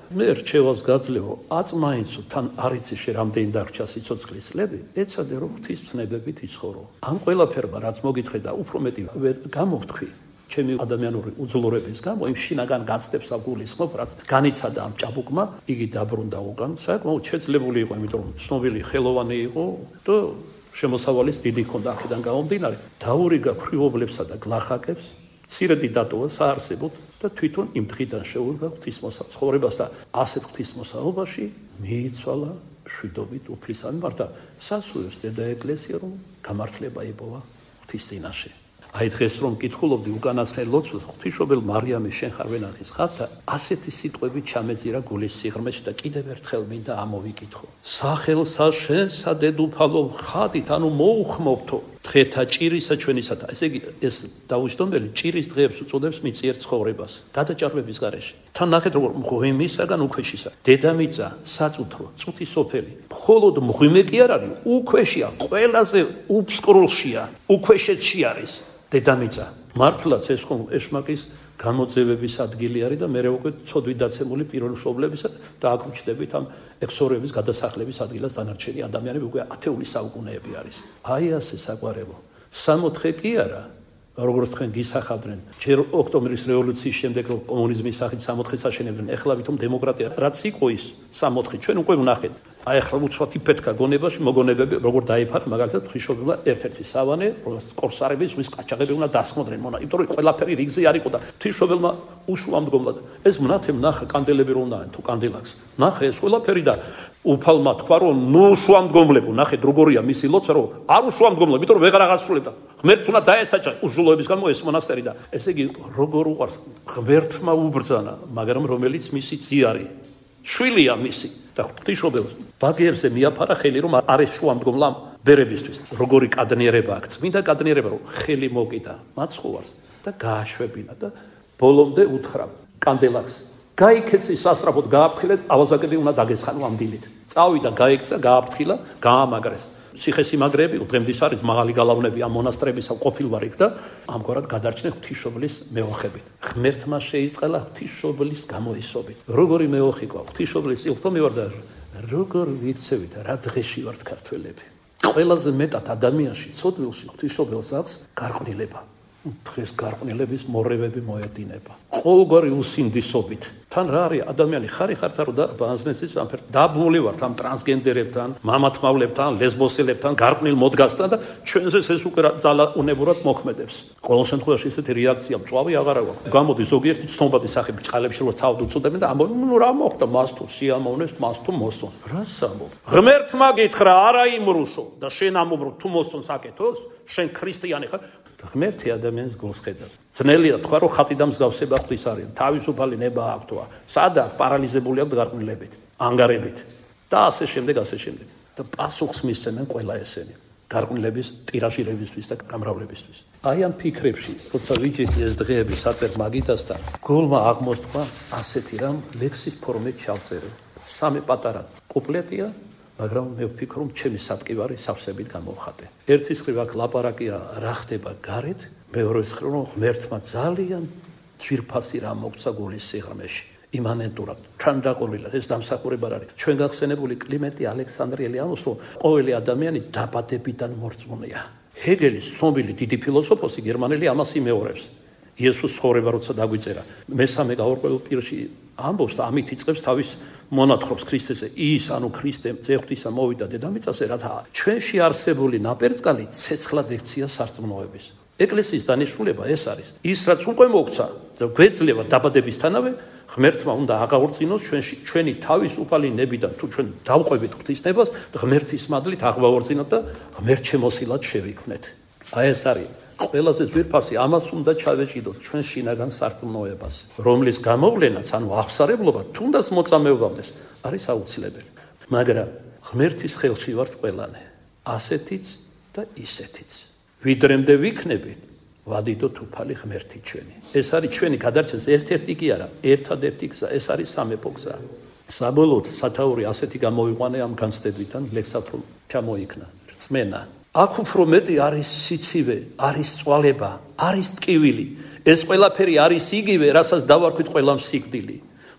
მე რჩევას გაძლევო აწმაინცო თან არიცი შე რამდენი დარჩა სიცოცხლის წლები ეცადე რომ ღვთის ცნებებით იცხოვრო ამ ყველაფერმა რაც მოგითხრე და უფრო მეტი ვერ გამოვთქვი ჩემი ადამიანური უძლურების გამო იმ შინაგან გაცდებს აგულისხმობ რაც განიცადა ამ ჭაბუკმა იგი დაბრუნდა უკან საკმაოდ შეძლებული იყო იმიტომ რომ ცნობილი ხელოვანი იყო და შემოსავალიც დიდი ჰქონდა აქედან გამომდინარე დაურიგა ფრიობლებსა და გლახაკებს მცირედი დატოვა საარსებოდ და თვითონ იმ დღიდან შეუდგა ღვთისმოსავა ცხოვრებას და ასეთ ღვთისმოსაობაში მიიცვალა მშვიდობით უფლისანი მართა სასულიერს ზედა ეკლესია რომ გამართლება იპოვა ღვთის წინაშე აი დღეს რომ კითხულობდი უკანასკნელ ლოცვას ღვთისმშობელ მარიამის შენ ხარ ვენახის ხართა ასეთი სიტყვები ჩამეწირა გულის სიღრმეში და კიდევ ერთხელ მინდა ამოვიკითხო სახელსა შენსა დედუფალო ხატით ანუ მოუხმობთო დღეთა ჭირისა ჩვენისათა ესე იგი ეს დაუჯდომელი ჭირის დღეებს უწოდებს მიწიერ ცხოვრებას გადაჭარბების გარეშე თან ნახეთ როგორ მღვიმისაგან უქვეშისა დედამიწა საწუთრო წუთი სოფელი მხოლოდ მღვიმე კი არ არის უქვეშია ყველაზე უფსკრულშია უქვეშეთში არის დედამიწა მართლაც ეს ხომ ეშმაკის გამოძევების ადგილი არის და მე უკვე ცოდვით დაცემული პირველ მშობლებისა და აქ ვჩდებით ამ ექსორების გადასახლების ადგილას დანარჩენი ადამიანები უკვე ათეული საუკუნეები არის აი ასე საყვარელო სამოთხე კი არა როგორც თქვენ გისახავდნენ ჯერ ოქტომბრის რევოლუციის შემდეგ რომ კომუნიზმის სახით სამოთხეს აშენებდნენ ეხლა ვითომ დემოკრატია რაც იყო ის სამოთხე ჩვენ უკვე ვნახეთ აი ახლა უცბად იფეთქა გონებაში მოგონებები როგორ დაიფარა მაგალითად ღვთისმშობელმა ერთ-ერთი სავანე რომელსაც კორსარები ზღვის ყაჩაღები უნდა დასხმოდნენ მონა იმიტომ რომ ყველაფერი რიგზე არ იყო და ღვთისმშობელმა უშუამდგომლად ეს მნათე ნახა კანდელები რომ უნდა თუ კანდელაკს ნახე ეს ყველაფერი და უფალმა თქვა რომ ნუ უშუამდგომლებო ნახეთ როგორია მისი ლოცვა რომ არ უშუამდგომლებ იმიტომ რომ ვეღარ აღასრულებდა ღმერთს უნდა დაესაჭა უშულოების გამო ეს მონასტერი და ესე იგი როგორ უყვარს ღმერთმა უბრძანა მაგრამ რომელიც მისი ძიარი შვილია მისი და ღვთისმშობელს ბაგერზე მიაფარა ხელი რომ არ ეშუამდგომლა ბერებისთვის როგორი კადნიერება აქვს წმინდა კადნიერება რომ ხელი მოკიდა მაცხოვარს და გააშვებინა და ბოლომდე უთხრა კანდელაკს გაიქეცი სასწრაფოდ გააფრთხილეთ ავაზაკები უნდა დაგესხანო ამ დილით წავიდა გაიქცა გააფრთხილა გაამაგრეს ციხესიმაგრეები დღემდის არის მაღალი გალავნები ამ მონასტრებისა ყოფილ ვარ იქ და ამგვარად გადარჩნენ ღვთისმშობლის მეოხებით ღმერთმა შეიწყალა ღვთისმშობლის გამოისობით როგორი მეოხი ყვა ღვთისმშობლის ილთომი ვარ და როგორ ვიცევით რა დღეში ვართ ქართველები ყველაზე მეტად ადამიანში ცოდვილში ღვთისმშობელს აქვს გარყვნილება დღეს გარყვნილების მორევები მოედინება ყოველგვარი უსინდისობით თან რა არის ადამიანი ხარი ხართა რომ ბანზნეცის ამფერ დაბმული ვართ ამ ტრანსგენდერებთან მამათმავლებთან ლესბოსელებთან გარყვნილ მოდგასთან და ჩვენზეც ეს უკვე ძალა უნებურად მოქმედებს ყოველ შემთხვევაში ესეთი რეაქცია მწვავი აღარ აქვს გამოდი ზოგიერთი ცნობადი სახე ბჭყალებში რომ თავად უწოდებენ და ამბობენ ნუ რა მოხდა მას თუ სიამოვნეს მას თუ მოსონ რა სამბობ ღმერთმა გითხრა არა იმრუშო და შენ ამობრო თუ მოსონს აკეთოს შენ ქრისტიანი ხარ ღმერთი ადამიანს გულს ხედავს. ძნელია თქვა რომ ხატი და მსგავსება ღვთის არის. თავისუფალი ნება აქვს. სადაც პარალიზებული აქვს გარყვნილებით, ანგარებით და ასე შემდეგ, ასე შემდეგ. და პასუხს მისცემენ ყველა ესენი. გარყვნილების ტირაჟირებისთვის და გამრავლებისთვის. აი ამ ფიქრებში, როცა ვიჯექი ეს დღეები საწერ მაგიდასთან, გულმა აღმოსთქვა ასეთი რამ ლექსის ფორმით ჩავწერე. სამი პატარა კუპლეტია მაგრამ მე ვფიქრობ, ჩემი სატკივარი სავსებით გამოვხატე. ერთის მხრივ აქ ლაპარაკია რა ხდება გარეთ, მეორეს მხრივ რომ ღმერთმა ძალიან ძვირფასი რამ მოგცა გულის სიღრმეში. იმანენტურად, თანდაყოლილად ეს დამსახურება არის. ჩვენ გახსენებული კლიმენტი ალექსანდრიელი ამბობს, რომ ყოველი ადამიანი დაბადებიდან მორწმუნეა. ჰეგელის ცნობილი დიდი ფილოსოფოსი გერმანელი ამას იმეორებს. იესოს ცხოვრება როცა დაგვიწერა, მესამე გაურკვეველ პირში ამბობს და ამით იწყებს თავის მონათხრობს ქრისტესზე. ის ანუ ქრისტემ წეღვთისა მოვიდა დედამიწაზე, რათა ჩვენში არსებული ნაპერწკალი ცეცხლად ექცია სარწმუნოების. ეკლესიის დანიშნულება ეს არის. ის რაც უკვე მოგცა და გვეძლება დაბადებისთანავე, ღმერთმა უნდა აღაორწინოს ჩვენში ჩვენი თავისუფალი ნებიდან თუ ჩვენ დავყვებით ღვთისნებას, ღმერთის მადლით აღვაორწინოთ და ღმერთშემოსილად შევიქმნეთ. აი ეს არის ყველაზე ძვირფასი, ამას უნდა ჩავეჭიდოთ ჩვენ შინაგან სარწმუნოებას, რომლის გამოვლენაც, ანუ აღსარებლობა, თუნდაც მოწამეობამდე არის აუცილებელი. მაგრამ ღმერთის ხელში ვართ ყველანი, ასეთიც და ისეთიც. ვიდრემდე ვიქნებით, ვადიდოთ უფალი ღმერთი ჩვენი. ეს არის ჩვენი გადარჩენის ერთ-ერთი კი არა, ერთადერთი გზა, ეს არის სამეფო გზა. საბოლოოდ სათაური ასეთი გამოვიყვანე ამ განცდებიდან ლექსად რომ ჩამოიქნა რწმენა. აქ უფრო მეტი არის სიცივე, არის წვალება, არის ტკივილი. ეს ყველაფერი არის იგივე, რასაც დავარქვით ყველამ სიკვდილი.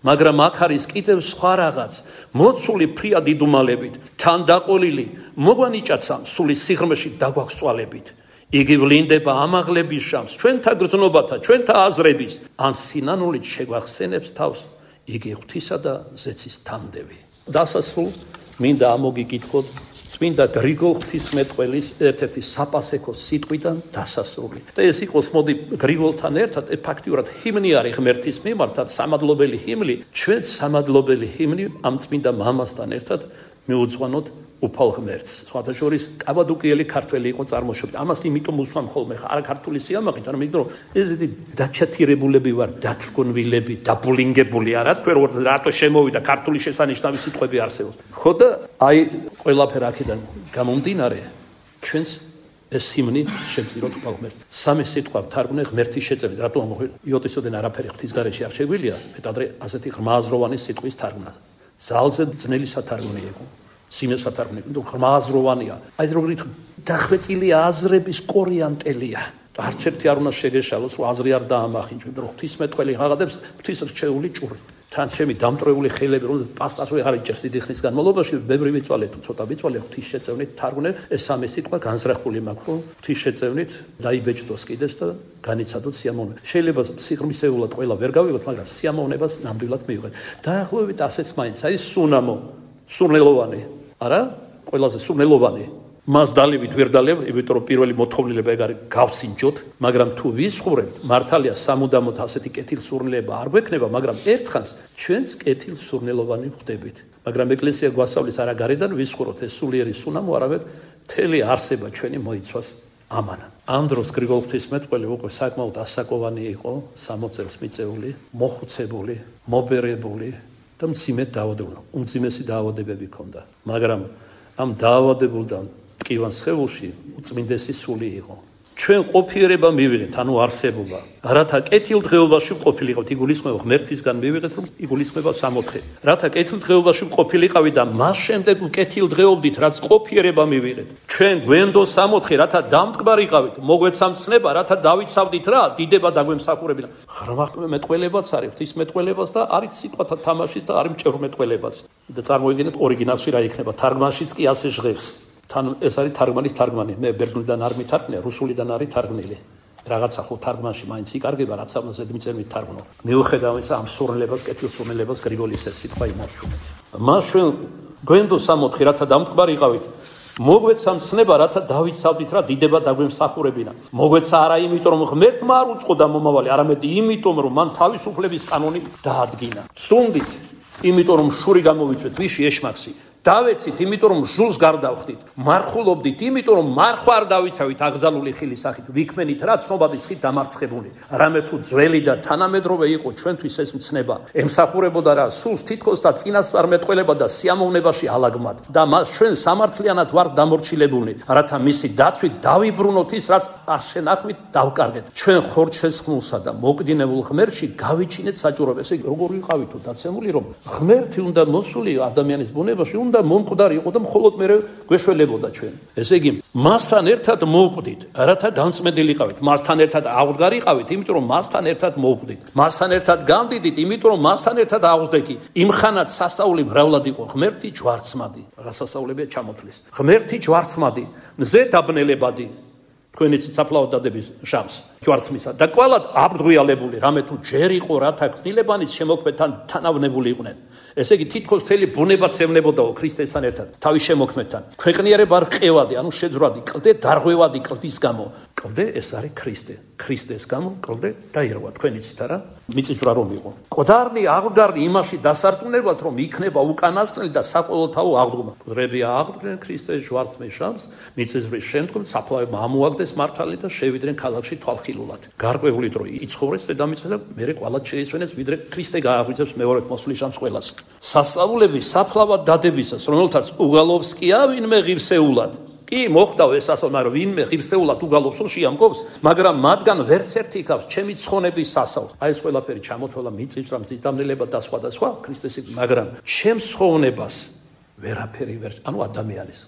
მაგრამ აქ არის კიდევ სხვა რაღაც, მოცული ფრია დიდუმალებით, თან დაყოლილი, მოგვანიჭაცა სული სიღრმეში დაგვაგვწვალებით. იგი ვლინდება ამაღლების შამს, ჩვენთა გრძნობათა, ჩვენთა აზრების, ან სინანულით შეგვახსენებს თავს, იგი ღვთისა და ზეცის თამდევი. დასასრულ მინდა ამოგიკითხოთ წმინდა გრიგოლ ღვთისმეტყველის ერთ-ერთი საპასექო სიტყვიდან დასასრული. და ეს იყოს მოდი გრიგოლთან ერთად ფაქტიურად ჰიმნი არის ღმერთის მიმართ, სამადლობელი ჰიმნი, ჩვენ სამადლობელი ჰიმნი ამ წმინდა მამასთან ერთად მიუძღვანოთ უფალ ღმერთს. სხვათა შორის კაბადოკიელი ქართველი იყო წარმოშობით. ამას იმიტომ უსვამ ხოლმე არა ქართული სიამაყით, არამედ იმიტომ რომ ესეთი დაჩათირებულები ვარ, დათრგონვილები, დაბულინგებული არა, თქვენ რატო შემოვიდა ქართული შესანიშნავი სიტყვები არსებობს. ხო და აი ყველაფერ აქედან გამომდინარე ჩვენს ეს ჰიმნი შევწიროთ უფალ ღმერთს. სამი სიტყვა თარგმნე ღმერთის შეწევით. რატო ამოხი იოტისოდენ არაფერი ღვთის გარეშე არ შეგვილია, მეტადრე ასეთი ღრმააზროვანი სიტყვის თარგმნა. ძალზე ძნელი სათარგმნი იყო. სიმეს სათარგმნი, თუმცა ღრმააზროვანია. აი როგორი დახვეწილი აზრების კორიანტელია. არც ერთი არ უნდა შეგეშალოს, რომ აზრი არ დაამახინჯოს, რომ ღვთისმეტყველი აღადებს ღვთის რჩეული ჭური. თან ჩემი დამტრეული ხელები, რომ პასტას ვერ იჭერს დიდი ხნის განმავლობაში, ბევრი ვიწვალე თუ ცოტა ვიწვალე ღვთის შეწევნით თარგმნე, ეს სამი სიტყვა განზრახული მაქვს, რომ ღვთის შეწევნით დაიბეჭდოს კიდეს და განიცადოთ სიამოვნება. შეიძლება სიღრმისეულად ყველა ვერ გავიგოთ, მაგრამ სიამოვნებას ნამდვილად მივიღეთ. დაახლოებით ასეც მაინც, აი სუნამო, სურნელოვანი არა, ყველაზე სურნელოვანი. მას დალივით ვერ დალევ, იმიტომ რომ პირველი მოთხოვნილება ეგ არის გავსინჯოთ, მაგრამ თუ ვისხურებთ, მართალია სამუდამოდ ასეთი კეთილსურნელება არ გვექნება, მაგრამ ერთხანს ჩვენც კეთილსურნელოვანი ვხდებით. მაგრამ ეკლესია გვასწავლის არა გარედან ვისხუროთ ეს სულიერი სუნამო, არამედ მთელი არსება ჩვენი მოიცვას ამანა. ამ დროს გრიგოლ ღვთისმეტყველი უკვე საკმაოდ ასაკოვანი იყო, სამოც წელს მიწეული, მოხუცებული, მობერებული და მძიმედ დაავადებული. უმძიმესი დაავადებები ჰქონდა, მაგრამ ამ დაავადებულთან ტკივან სხეულში უწმინდესი სული იყო. ჩვენ ყოფიერება მივიღეთ, ანუ არსებობა. რათა კეთილდღეობაში ყოფილიყავით, იგულისხმება ღმერთისგან მივიღეთ, რომ იგულისხმება სამოთხე. რათა კეთილდღეობაში ყოფილიყავით და მას შემდეგ კეთილდღეობდით, რაც ყოფიერება მივიღეთ. ჩვენ გვენდო სამოთხე, რათა დამტკბარიყავით, მოგვეცამცნება, რათა დავიცავდით რა, დიდება დაგვემსახურებინა. ღრმა მეტყველებაც არის, ღვთისმეტყველებაც და არის სიტყვათა თამაშიც და არის მჭევრმეტყველებაც. და წარმოიდგინეთ ორიგინალში რა იქნება, თარგმანშიც კი ასე ჟღერს. თან ეს არის თარგმანის თარგმანი, მე ბერძნულიდან არ მითარგმნე, რუსულიდან არის თარგმნილი. რაღაცა ხო თარგმანში მაინც იკარგება, რაც ამ ზედმიწერ მითარგმნო. მიუხედავ ამისა, ამ სურნელებას, კეთილსურნელებას გრიგოლის ეს სიტყვა იმორჩილებს. მას ჩვენ გვენდო სამოთხე, რათა დამტკბარიყავით, მოგვეცა მცნება, რათა დავიცავდით რა, დიდება დაგვემსახურებინა. მოგვეცა არა იმიტომ, რომ ღმერთმა არ უწყოდა მომავალი, არამედ იმიტომ, რომ მან თავისუფლების კანონი დაადგინა. სუნდით, იმიტომ რომ შური გამოვიცვეთ, ვიში ეშმაკსი. დავეცით, იმიტომ რომ ჟულს გარდავხდით, მარხულობდით, იმიტომ რომ მარხვა არ დავიცავით აკრძალული ხილის სახით, ვიქმენით რა ცნობადის ხით დამარცხებული. რამე თუ ძველი და თანამედროვე იყო ჩვენთვის ეს მცნება, ემსახურებოდა რა სულს თითქოს და წინასწარმეტყველება და სიამოვნებაში ალაგმად და მას ჩვენ სამართლიანად ვარ დამორჩილებულნი, რათა მისი დაცვით დავიბრუნოთ ის, რაც აღშენახვით დავკარგეთ. ჩვენ ხორჩესხმულსა და მოკდინებულ ღმერთში გავიჩინეთ საჭუროება. ესე იგი, როგორ ვიყავითო დაცემული, რომ ღმერთი უნდა მოსული ადამიანის ბუნებაში, და მომკვდარი იყო და მხოლოდ მე გვეშველებოდა ჩვენ. ესე იგი, მასთან ერთად მოვკვდით, რათა დამწმენდილიყავით, მასთან ერთად აღდგარიყავით, იმიტომ რომ მასთან ერთად მოვკვდით. მასთან ერთად გამდიდით, იმიტომ რომ მასთან ერთად აღვდექი. იმხანად სასწაული მრავლად იყო, ღმერთი ჯვარცმადი. რა სასწაულებია ჩამოთვლის. ღმერთი ჯვარცმადი, მზე დაბნელებადი. თქვენი საფლავად დადების შამს ჯვარცმისა და კვალად აბდღვიალებული, რამე თუ ჯერ იყო, რათა ქმნილებანის შემოქმედთან თანავნებული იყვნენ. ესე იგი, თითქოს მთელი ბუნება სევნებოდაო ქრისტესთან ერთად, თავის შემოქმედთან. ქვეყნიერება რყევადი, ანუ შეძვრადი, კლდე დარღვევადი კლდის გამო. კლდე ეს არის ქრისტე. ქრისტეს გამო კლდე დაირღვა, თქვენ იცით არა? მიწისძვრა რომ იყო. ყდარნი აღდგარნი იმაში დასარწმუნებლად, რომ იქნება უკანასკნელი და საყოველთაო აღდგომა. მკვდრები აღდგნენ ქრისტეს ჯვარცმის შამს, მიწისძვრის შემდგომ საფლავებმა ამოაგდეს მართალი და შევიდნენ ქალაქში თვალხილულად. გარკვეული დრო იცხოვრეს დედამიწაზე და მერე კვალად შეისვენეს, ვიდრე ქრისტე გააღვიძებს მეორე მოსვლის შამს ყველას. სასწაულები საფლავად დადებისას, რომელთაც უგალობს კი ავინმე ღირსეულად. კი მოხდავ ეს ასო, მაგრამ ვინმე ღირსეულად უგალობს, რომ შეამკობს, მაგრამ მათგან ვერც ერთი იქავს ჩემი ცხონების სასწაულს. აი ეს ყველაფერი ჩამოთვალა მიწისძვრა, მზიდამნელება და სხვა და სხვა ქრისტეს, მაგრამ ჩემს ცხონებას ვერაფერი ვერ, ანუ ადამიანის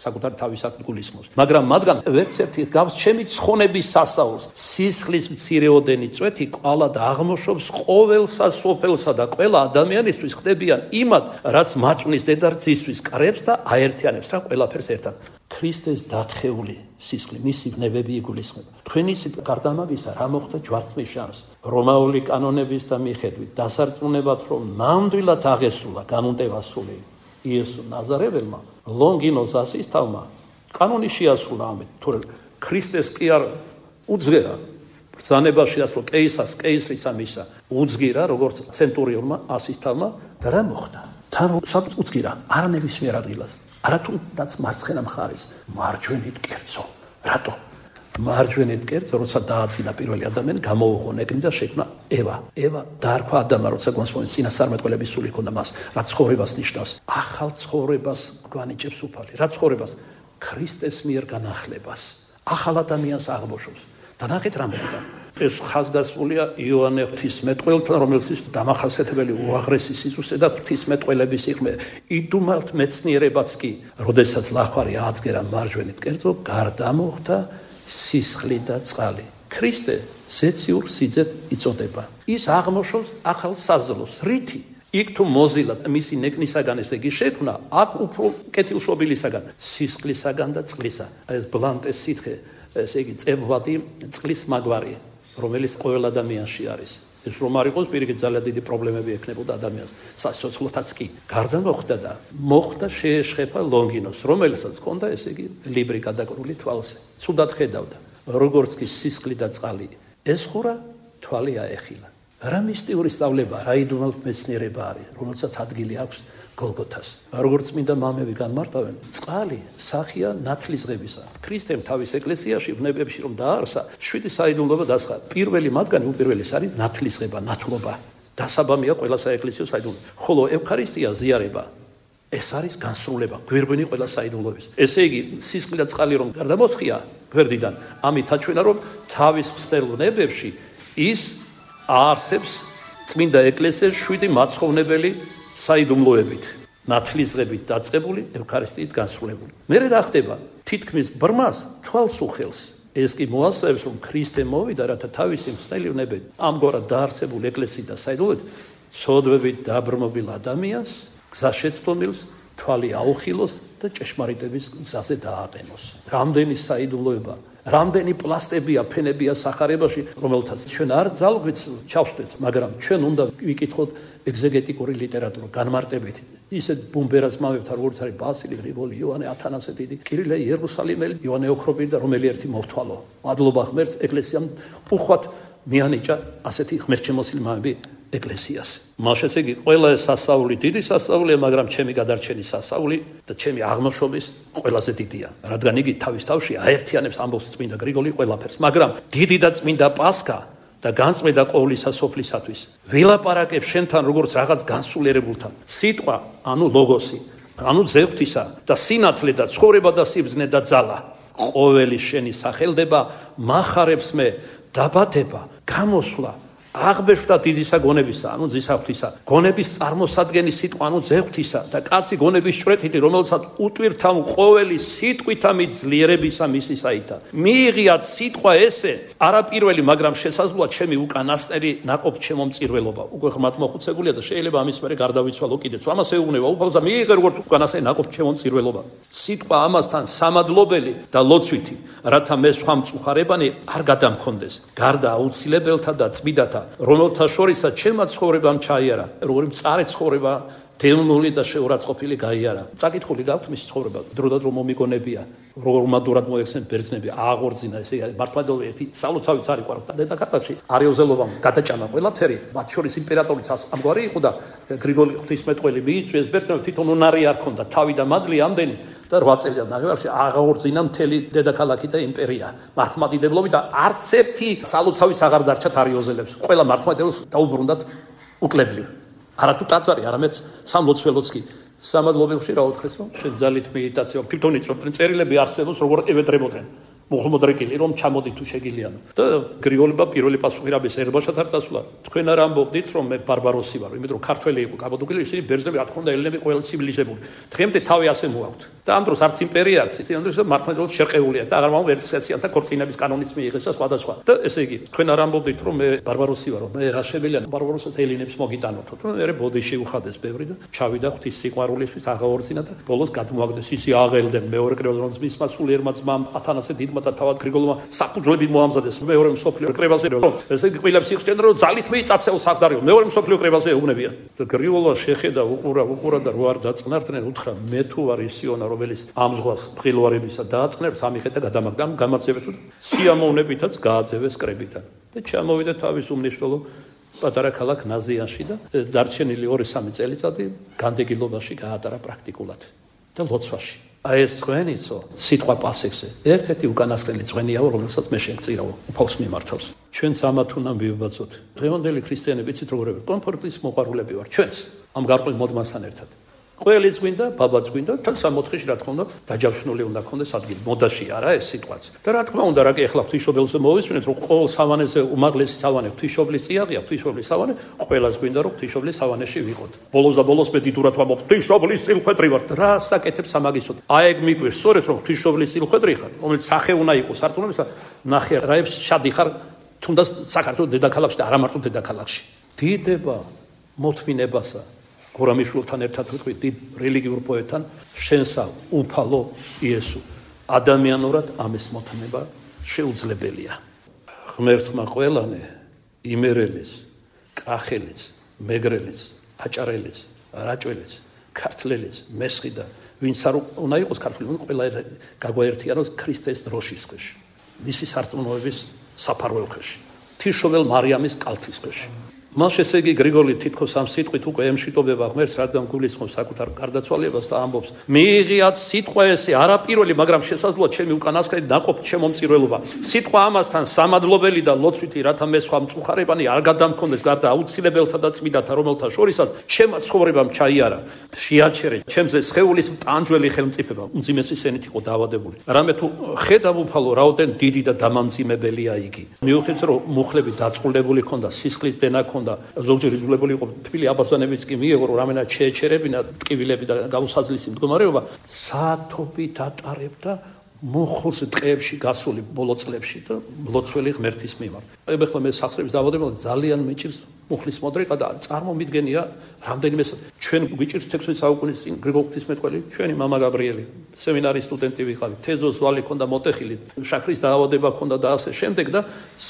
საკუთარ თავისად გულისხმობს. მაგრამ მათგან ვერც ერთი გავს ჩემი ცხონების სასაულს. სისხლის მცირეოდენი წვეთი ყალად აღმოშობს ყოველსა სოფელსა და ყველა ადამიანისთვის ხდებიან იმად, რაც მარწვნის დედარძისთვის კრებს და აერთიანებს რა ყველაფერს ერთად. ქრისტეს დათხეული სისხლი, მისი ვნებები იგულისხმება. თქვენი გარდა მაგისა რა მოხდა ჯვარცმის ჟამს? რომაული კანონების და მიხედვით დასარწმუნებად, რომ ნამდვილად აღესრულა განუნტევასული იესო ნაზარეველმა, ლონგინოს ასისთავმა კანონი შეასრულა ამით, თუ ქრისტეს კი არ უძღერა ბრძანებაში ასრო კეისას, კეისრის ამისა უძღირა, როგორც ცენტურიონმა ასისთავმა და რა მოხდა? თან სადაც უძღირა, არა ნებისმიერ ადგილას. არათუნდაც მარცხენა მხარის მარჯვენით კერძო. რატო? მარჯვენით კერძო, როცა დააძინა პირველი ადამიანი, გამოუღო ნეკნი და შექმნა ევა. ევა დაარქვა ადამმა, როცა გვასწავლენ წინა სარმეტყველების სული ჰქონდა მას, რა ცხოვრებას ნიშნავს. ახალ ცხოვრებას გვანიჭებს უფალი. რა ცხოვრებას? ქრისტეს მიერ განახლებას. ახალ ადამიანს აღმოშობს. და ნახეთ რა მოხდა. ეს ხაზგასმულია იოანე ღვთისმეტყველთან, რომელსაც დამახასიათებელი უაღრესი სიზუსე და ღვთისმეტყველების იყვე. იდუმალთ მეცნიერებაც კი, როდესაც ლახვარი ააძგერა მარჯვენით კერძო, გარდა მოხდა სისხლი და წყალი. ქრისტე ზეციურ სიძეთ იწოდება. ის აღმოშობს ახალ საზრდოს. რითი? იქ თუ მოზილად მისი ნეკნისაგან ესე იგი შექმნა, აქ უფრო კეთილშობილისაგან, სისხლისაგან და წყლისა. ეს ბლანტეს სითხე, ესე იგი წებვადი წყლის მაგვარი, რომელიც ყოველ ადამიანში არის. ეს რომ არ იყოს, პირიქით ძალიან დიდი პრობლემები ექნებოდა ადამიანს. სასიცოცხლოთაც კი. გარდა მოხდა და მოხდა შეეშხება ლონგინოს, რომელსაც ჰქონდა ესე იგი ლიბრი გადაკრული თვალზე. ცუდად ხედავდა, როგორც კი სისხლი და წყალი ესხურა, თვალი აეხილა. რა მისტიური სწავლება, რა იდუმალთ მეცნიერება არის, რომელსაც ადგილი აქვს გოლგოთას. როგორც მინდა მამები განმარტავენ, წყალი სახია ნათლისღებისა. ქრისტემ თავის ეკლესიაში ვნებებში რომ დაარსა, შვიდი საიდუმლოება დასხა. პირველი მათგანი უპირველეს არის ნათლისღება, ნათლობა. დასაბამია ყველა საეკლესიო საიდუმლოება. ხოლო ევქარისტია ზიარება. ეს არის განსრულება, გვირგვინი ყველა საიდუმლოების. ესე იგი, სისხლი და წყალი რომ გარდამოთხია გვერდიდან, ამით აჩვენა რომ თავის ხსნელ ვნებებში ის არსებს წმინდა ეკლესიის შვიდი მაცხოვნებელი საიდუმლოებით, ნათლისღებით დაწყებული, ევქარისტიით განსრულებული. მერე რა ხდება? თითქმის ბრმას თვალს უხელს. ეს კი მოასწრებს, რომ ქრისტე მოვიდა, რათა თავისი ხსნელი ვნებებით, ამგვარად დაარსებული ეკლესიით და საიდუმლოებით, ცოდვებით დაბრმობილ ადამიანს გზაშეცდომილს თვალი აუხილოს და ჭეშმარიტების გზაზე დააყენოს. რამდენი საიდუმლოება, რამდენი პლასტებია, ფენებია სახარებაში, რომელთაც ჩვენ არ ძალგვით ჩავსვდეთ, მაგრამ ჩვენ უნდა ვიკითხოთ ეგზეგეტიკური ლიტერატურა, განმარტებით. ისეთ ბუმბერას მამებთან, როგორც არის ბასილი გრიგოლი, იოანე ათანასე დიდი, კირილე იერუსალიმელი, იოანე ოქროპირი და რომელი ერთი მოვთვალო. მადლობა ღმერთს, ეკლესიამ უხვად მიანიჭა ასეთი ღმერთშემოსილი მამები ეკლესიას. მას ესე იგი ყველა სასწაული დიდი სასწაულია, მაგრამ ჩემი გადარჩენის სასწაული და ჩემი აღმოშობის ყველაზე დიდია. რადგან იგი თავის თავში აერთიანებს ამბობს წმინდა გრიგოლი ყველაფერს, მაგრამ დიდი და წმინდა პასქა და განწმენდა ყოვლისა სოფლისათვის. ვილაპარაკებ შენთან როგორც რაღაც განსულიერებულთან. სიტყვა, ანუ ლოგოსი, ანუ ზეღვთისა და სინათლე და ცხოვრება და სიბრძნე და ძალა. ყოველი შენი სახელდება მახარებს მე, დაბადება, გამოსვლა აღბეჭდა დიდისა გონებისა, ანუ ძისაღვთისა, გონების წარმოსადგენის სიტყვა, ანუ ზეღვთისა და კაცი გონების ჭვრეთითი, რომელსაც უტვირთავ ყოველი სიტყვითა მიძლიერებისა მისისაითა. მიიღიათ სიტყვა ესე, არა პირველი, მაგრამ შესაძლოა ჩემი უკანასკნელი ნაყოფ ჩემო მწირველობა. უკვე ღრმად მოხუცებულია და შეიძლება ამის მერე გარდავიცვალო კიდეც. ამას ეუბნება უფალს და მიიღე როგორც უკანასკნელი ნაყოფ ჩემო მწირველობა. სიტყვა ამასთან სამადლობელი და ლოცვითი, რათა მე სხვა მწუხარებანი არ გადამქონდეს. გარდა აუცილებელთა და წმიდათა, რომელთა შორისაც ჩემმა ცხოვრებამ ჩაიარა, როგორი მწარე ცხოვრება, დევნული და შეურაცხყოფილი გაიარა. წაკითხული გაქვთ მისი ცხოვრება, დროდადრო მომიგონებია, როგორ მადურად მოექცნენ ბერძნები, აღორძინა, ესე იგი, მართლმადიდებლური ერთი სალოცავიც არ იყვარდა დედაქალაქში, არიოზელობამ გადაჭამა ყველაფერი, მათ შორის იმპერატორიც ამგვარი იყო და გრიგოლი ღვთისმეტყველი მიიწვიეს ბერძნებს, თვითონ უნარი არ ქონდა, თავი და მადლი ამდენი და რვა წელიწად ნახევარში აღორძინა მთელი დედაქალაქი და იმპერია მართლმადიდებლობით და არც ერთი სალოცავიც აღარ დარჩათ არიოზელებს. ყველა მართლმადიდებლს დაუბრუნდათ უკლებლივ. არა თუ ტაძარი, არამედ სამლოცველოც კი. სამადლობელში რა უთხრეს, რომ შენ ძალით მედიტაცია, თვითონ იწვევდნენ წერილები არსებობს, როგორ ევედრებოდნენ. მოხმოდრეკილი რომ ჩამოდი თუ შეგილიანო და გრიგოლებმა პირველი პასუხი რამეს ერბაშად არ წასულა თქვენ არ ამბობდით რომ მე ბარბაროსი ვარ იმიტომ რომ ქართველი იყო კაპოდოკიელი ისინი ბერძნები რა თქმა უნდა ელენები ყველა ცივილიზებული დღემდე თავი ასე მოაქვთ და ამ დროს არც იმპერია არც ისინი ამ დროს მართლმადიდებლად შერყეულია და აღარ მაქვს ერთ სეციანთა ქორწინების კანონის მიიღეს და სხვადასხვა და ესე იგი თქვენ არ ამბობდით რომ მე ბარბაროსი ვარ რომ მე რა შემიძლია ბარბაროსს ელენებს მოგიტანოთო რომ მე ბოდიში უხადეს ბევრი და ჩავიდა ღვთის სიყვარულისთვის აღაორცინა და ბოლოს გადმოაგდეს ისი აღელდნენ მეორე კრებაზე მისმა სულიერმა ძმამ ათანასე დიდმა და თავად გრიგოლმა საფუძვლები მოამზადეს მეორე მსოფლიო კრებაზე რომ ესე იგი ყვილებს იხსენ რომ ძალით მეიწაცელს აღდარიო მეორე მსოფლიო კრებაზე ეუბნებია და გრიგოლმა შეხედა უყურა უყურა და რო არ დაწყნარდნენ უთხრა მე თუ ვარ ისიონა რომელიც ამ ზღვას მყილვარებისა დააწყნებს ამიხეთა გადამაგდამ გამაცევეთ და სიამოვნებითაც გააძევეს კრებიდან და ჩამოვიდა თავის უმნიშვნელო პატარა ქალაქ ნაზიანში და დარჩენილი ორი სამი წელიწადი განდეგილობაში გაატარა პრაქტიკულად და ლოცვაში აი ეს ღვენიცო სიტყვა პასექსზე ერთ-ერთი უკანასკნელი ღვენია რომელსაც მე შეგწირავ უფალს მიმართავს ჩვენც ამათ უნდა მივბაძოთ დღევანდელი ქრისტიანები იცით როგორია კომფორტის მოყვარულები ვარ ჩვენც ამ გარკვეულ მოდმასთან ერთად ყველის გვინდა ბაბაც გვინდა თან სამოთხეში რა თქმა უნდა დაჯავშნული უნდა ქონდეს ადგილი მოდაში არა ეს სიტყვაც და რა თქმა უნდა რა კი ახლა ღვთისმშობელზე მოვისმინეთ რომ ყოველ სავანეზე უმაღლესი სავანე ღვთისმშობლის წიაღია ღვთისმშობლის სავანე ყველას გვინდა რომ ღვთისმშობლის სავანეში ვიყოთ ბოლოს და ბოლოს მე დიდურად ვამბობ ღვთისმშობლის წილხვედრი ვარ რა საკეთებს ამაგისოთ აი ეგ მიგვირს სწორედ რომ ღვთისმშობლის წილხვედრი ხარ რომელიც სახე უნდა იყოს სარწმუნოებისა ნახე რაებს შადიხარ თუნდაც საქართველოს დედაქალაქში და არა მარტო დედაქალაქში დიდება მოთმინებასა გორამიშვილთან ერთად ვიტყვი დიდ რელიგიურ პოეტთან შენსა უფალო იესო ადამიანურად ამის მოთმება შეუძლებელია ღმერთმა ყველანე იმერელის კახელის მეგრელის აჭარელის რაჭველის ქართლელის მესხი და ვინც არ უნდა იყოს ქართული ყველა გაგვაერთიანოს ქრისტეს დროშის ქვეშ მისი სარწმუნოების საფარველქვეში თიშობელ მარიამის კალთის ქვეშ მას ესე იგი გრიგოლი თითქოს ამ სიტყვით უკვე ემშვიდობება ღმერთს რადგან გულისხმობს საკუთარ გარდაცვალებას და ამბობს მიიღიათ სიტყვა ესე არაპირველი მაგრამ შესაძლოა ჩემი უკანასკნელი დაყოფ შემომწირველობა სიტყვა ამასთან სამადლობელი და ლოცვითი რათა მე სხვა მწუხარებანი არ გადამქონდეს გარდა აუცილებელთა და წმიდათა რომელთა შორისაც ჩემ ცხოვრებამ ჩაიარა შეაჩერე ჩემზე სხეულის მტანჯველი ხელმწიფება უმძიმესი სენით იყო დაავადებული რამე თუ ხედავ უფალო რაოდენ დიდი და დამამძიმებელია იგი მიუხედავად რომ მუხლები დაწყულებული ქონდა სისხლის დენა და ზოგჯერ იძულებული იყო თბილი აბაზანებიც კი მიეღო რომ რამენად შეეჩერებინა ტკივილები და გაუსაძლისი მდგომარეობა საათობით ატარებდა მუხლს ტყეებში გასული ბოლო წლებში და მლოცველი ღმერთის მიმართ. ეხლა მე სახსრების დაავადება ძალიან მიჭირს მუხლის მოდრეკა და წარმომიდგენია რამდენიმე ჩვენ გვიჭირს თექვსმეტ საუკუნის წინ გრიგოლ ღვთისმეტყველი ჩვენი მამა გაბრიელი სემინარის სტუდენტი ვიყავი თეზოს ვალი ქონდა მოტეხილი შაქრის დაავადება ქონდა და ასე შემდეგ და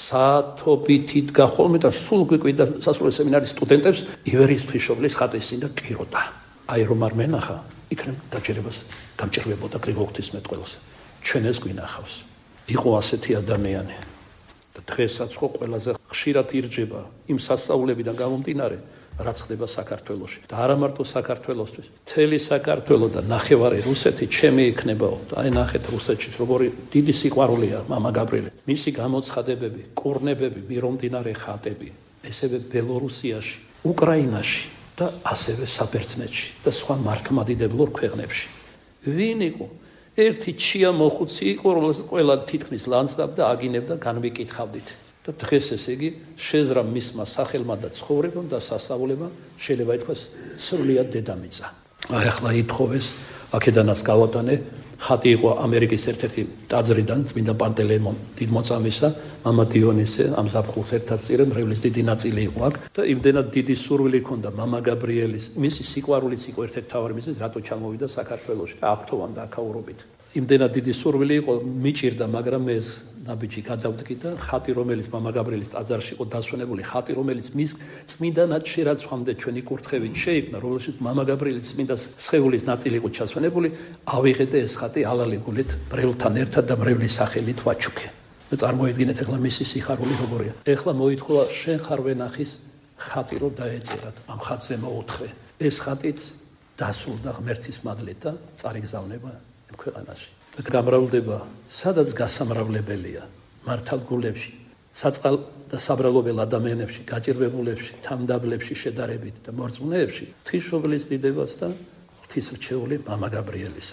საათობითით გახოლმე და სულ გვიკვირდა სასულიერო სემინარის სტუდენტებს ივერიის ღვთისმშობლის ხატისին და კიროდა აი რომ არ მენახა იქნებ დაჯერებას გამჭირვებოდა გრიგოლ ღვთისმეტყველს ჩვენ ეს გვინახავს იყო ასეთი ადამიანი და დღესაც ხო ყველაზე ხშირად ირჯება იმ სასწაულებიდან გამომდინარე რაც ხდება საქართველოში და არა მარტო საქართველოსთვის მთელი საქართველო და ნახევარი რუსეთი ჩემი იქნებაო და აი ნახეთ რუსეთში როგორი დიდი სიყვარულია მამა გაბრიელი მისი გამოცხადებები კურნებები მირომდინარე ხატები ესევე ბელორუსიაში უკრაინაში და ასევე საბერძნეთში და სხვა მართლმადიდებლურ ქვეყნებში ვინ იყო ერთი ჩია მოხუცი იყო რომელსაც ყველა თითქმის ლანძღავდა აგინებდა განვიკითხავდით და დღეს ესე იგი შეზრა მისმა სახელმა და ცხოვრებამ და სასწაულებამ შეიძლება ითქვას სრულიად დედამიწა აი ახლა ითხოვეს აქედანაც გავატანე ხატი იყო ამერიკის ერთ-ერთი ტაძრიდან წმინდა პანტელეიმონ დიდმოწამისა მამა დიონისე ამ ზაფხულს ერთად წირე მრევლის დიდი ნაწილი იყო აქ და იმდენად დიდი სურვილი ჰქონდა მამა გაბრიელის მისი სიყვარულიც იყო ერთ-ერთი მთავარი მიზეზი რატო ჩამოვიდა საქართველოში და აფთოვან და აქაურობით იმდენად დიდი სურვილი იყო მიჭირდა მაგრამ ეს ნაბიჯი გადავდგი და ხატი რომელიც მამა გაბრიელის ტაძარში იყო დასვენებული ხატი რომელიც მის წმინდანად შერაცხამდე ჩვენი კურთხევით შეიქმნა რომელშიც მამა გაბრიელის წმინდა სხეულის ნაწილი იყო ჩასვენებული ავიღე ეს ხატი ალალიგულით მრევლთან ერთად და მრევლის სახელით ვაჩუქე და წარმოედგინეთ ახლა მისი სიხარული როგორია ახლა მოითხოვა შენ ხარ ვენახის ხატი რო დაეწერათ ამ ხატზე მოუთხე ეს ხატიც დასრულდა ღმერთის მადლით და წარიგზავნება ქვეყანაში და გამრავლდება სადაც გასამრავლებელია მართალ გულებში საწყალ და საბრალობელ ადამიანებში გაჭირვებულებში თამდაბლებში შედარებით და მორწმუნეებში ღვთისმშობლის დიდებას და ღვთისმრჩეული მამა გაბრიელისაც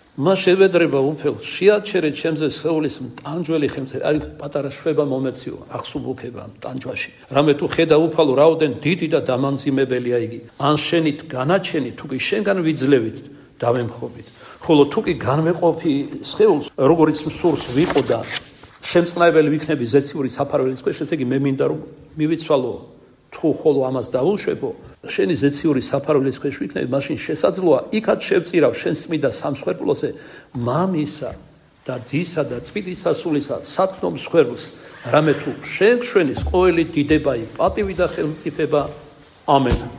მა შევედრება უფელ შეაჩერე ჩემზე სხეულის მტანჯველი ხელმწიფე აი პატარა შვება მომეციო ახსუბუქება მტანჯვაში რამე თუ ხედა უფალო რაოდენ დიდი და დამამძიმებელია იგი ან შენით განაჩენი თუ კი შენგან ვიძლევით დავემხობით ხოლო თუ კი განმეყოფი სხეულს როგორც მსურს ვიყო და შემწყნარებელი ვიქნები ზეციური საფარველის ქვეშ ესე იგი მე მინდა რომ მივიცვალო თუ ხოლო ამას დავუშვებო შენი ზეციური საფარველის ქვეშ ვიქნები მაშინ შესაძლოა იქაც შევწირავ შენს წმიდა სამსხვერპლოზე მამისა და ძისა და წმინდისა სულისა სათნო მსხვერპლს რამე თუ შენ ჩვენის ყოველი დიდებაი პატივი და ხელმწიფება ამენ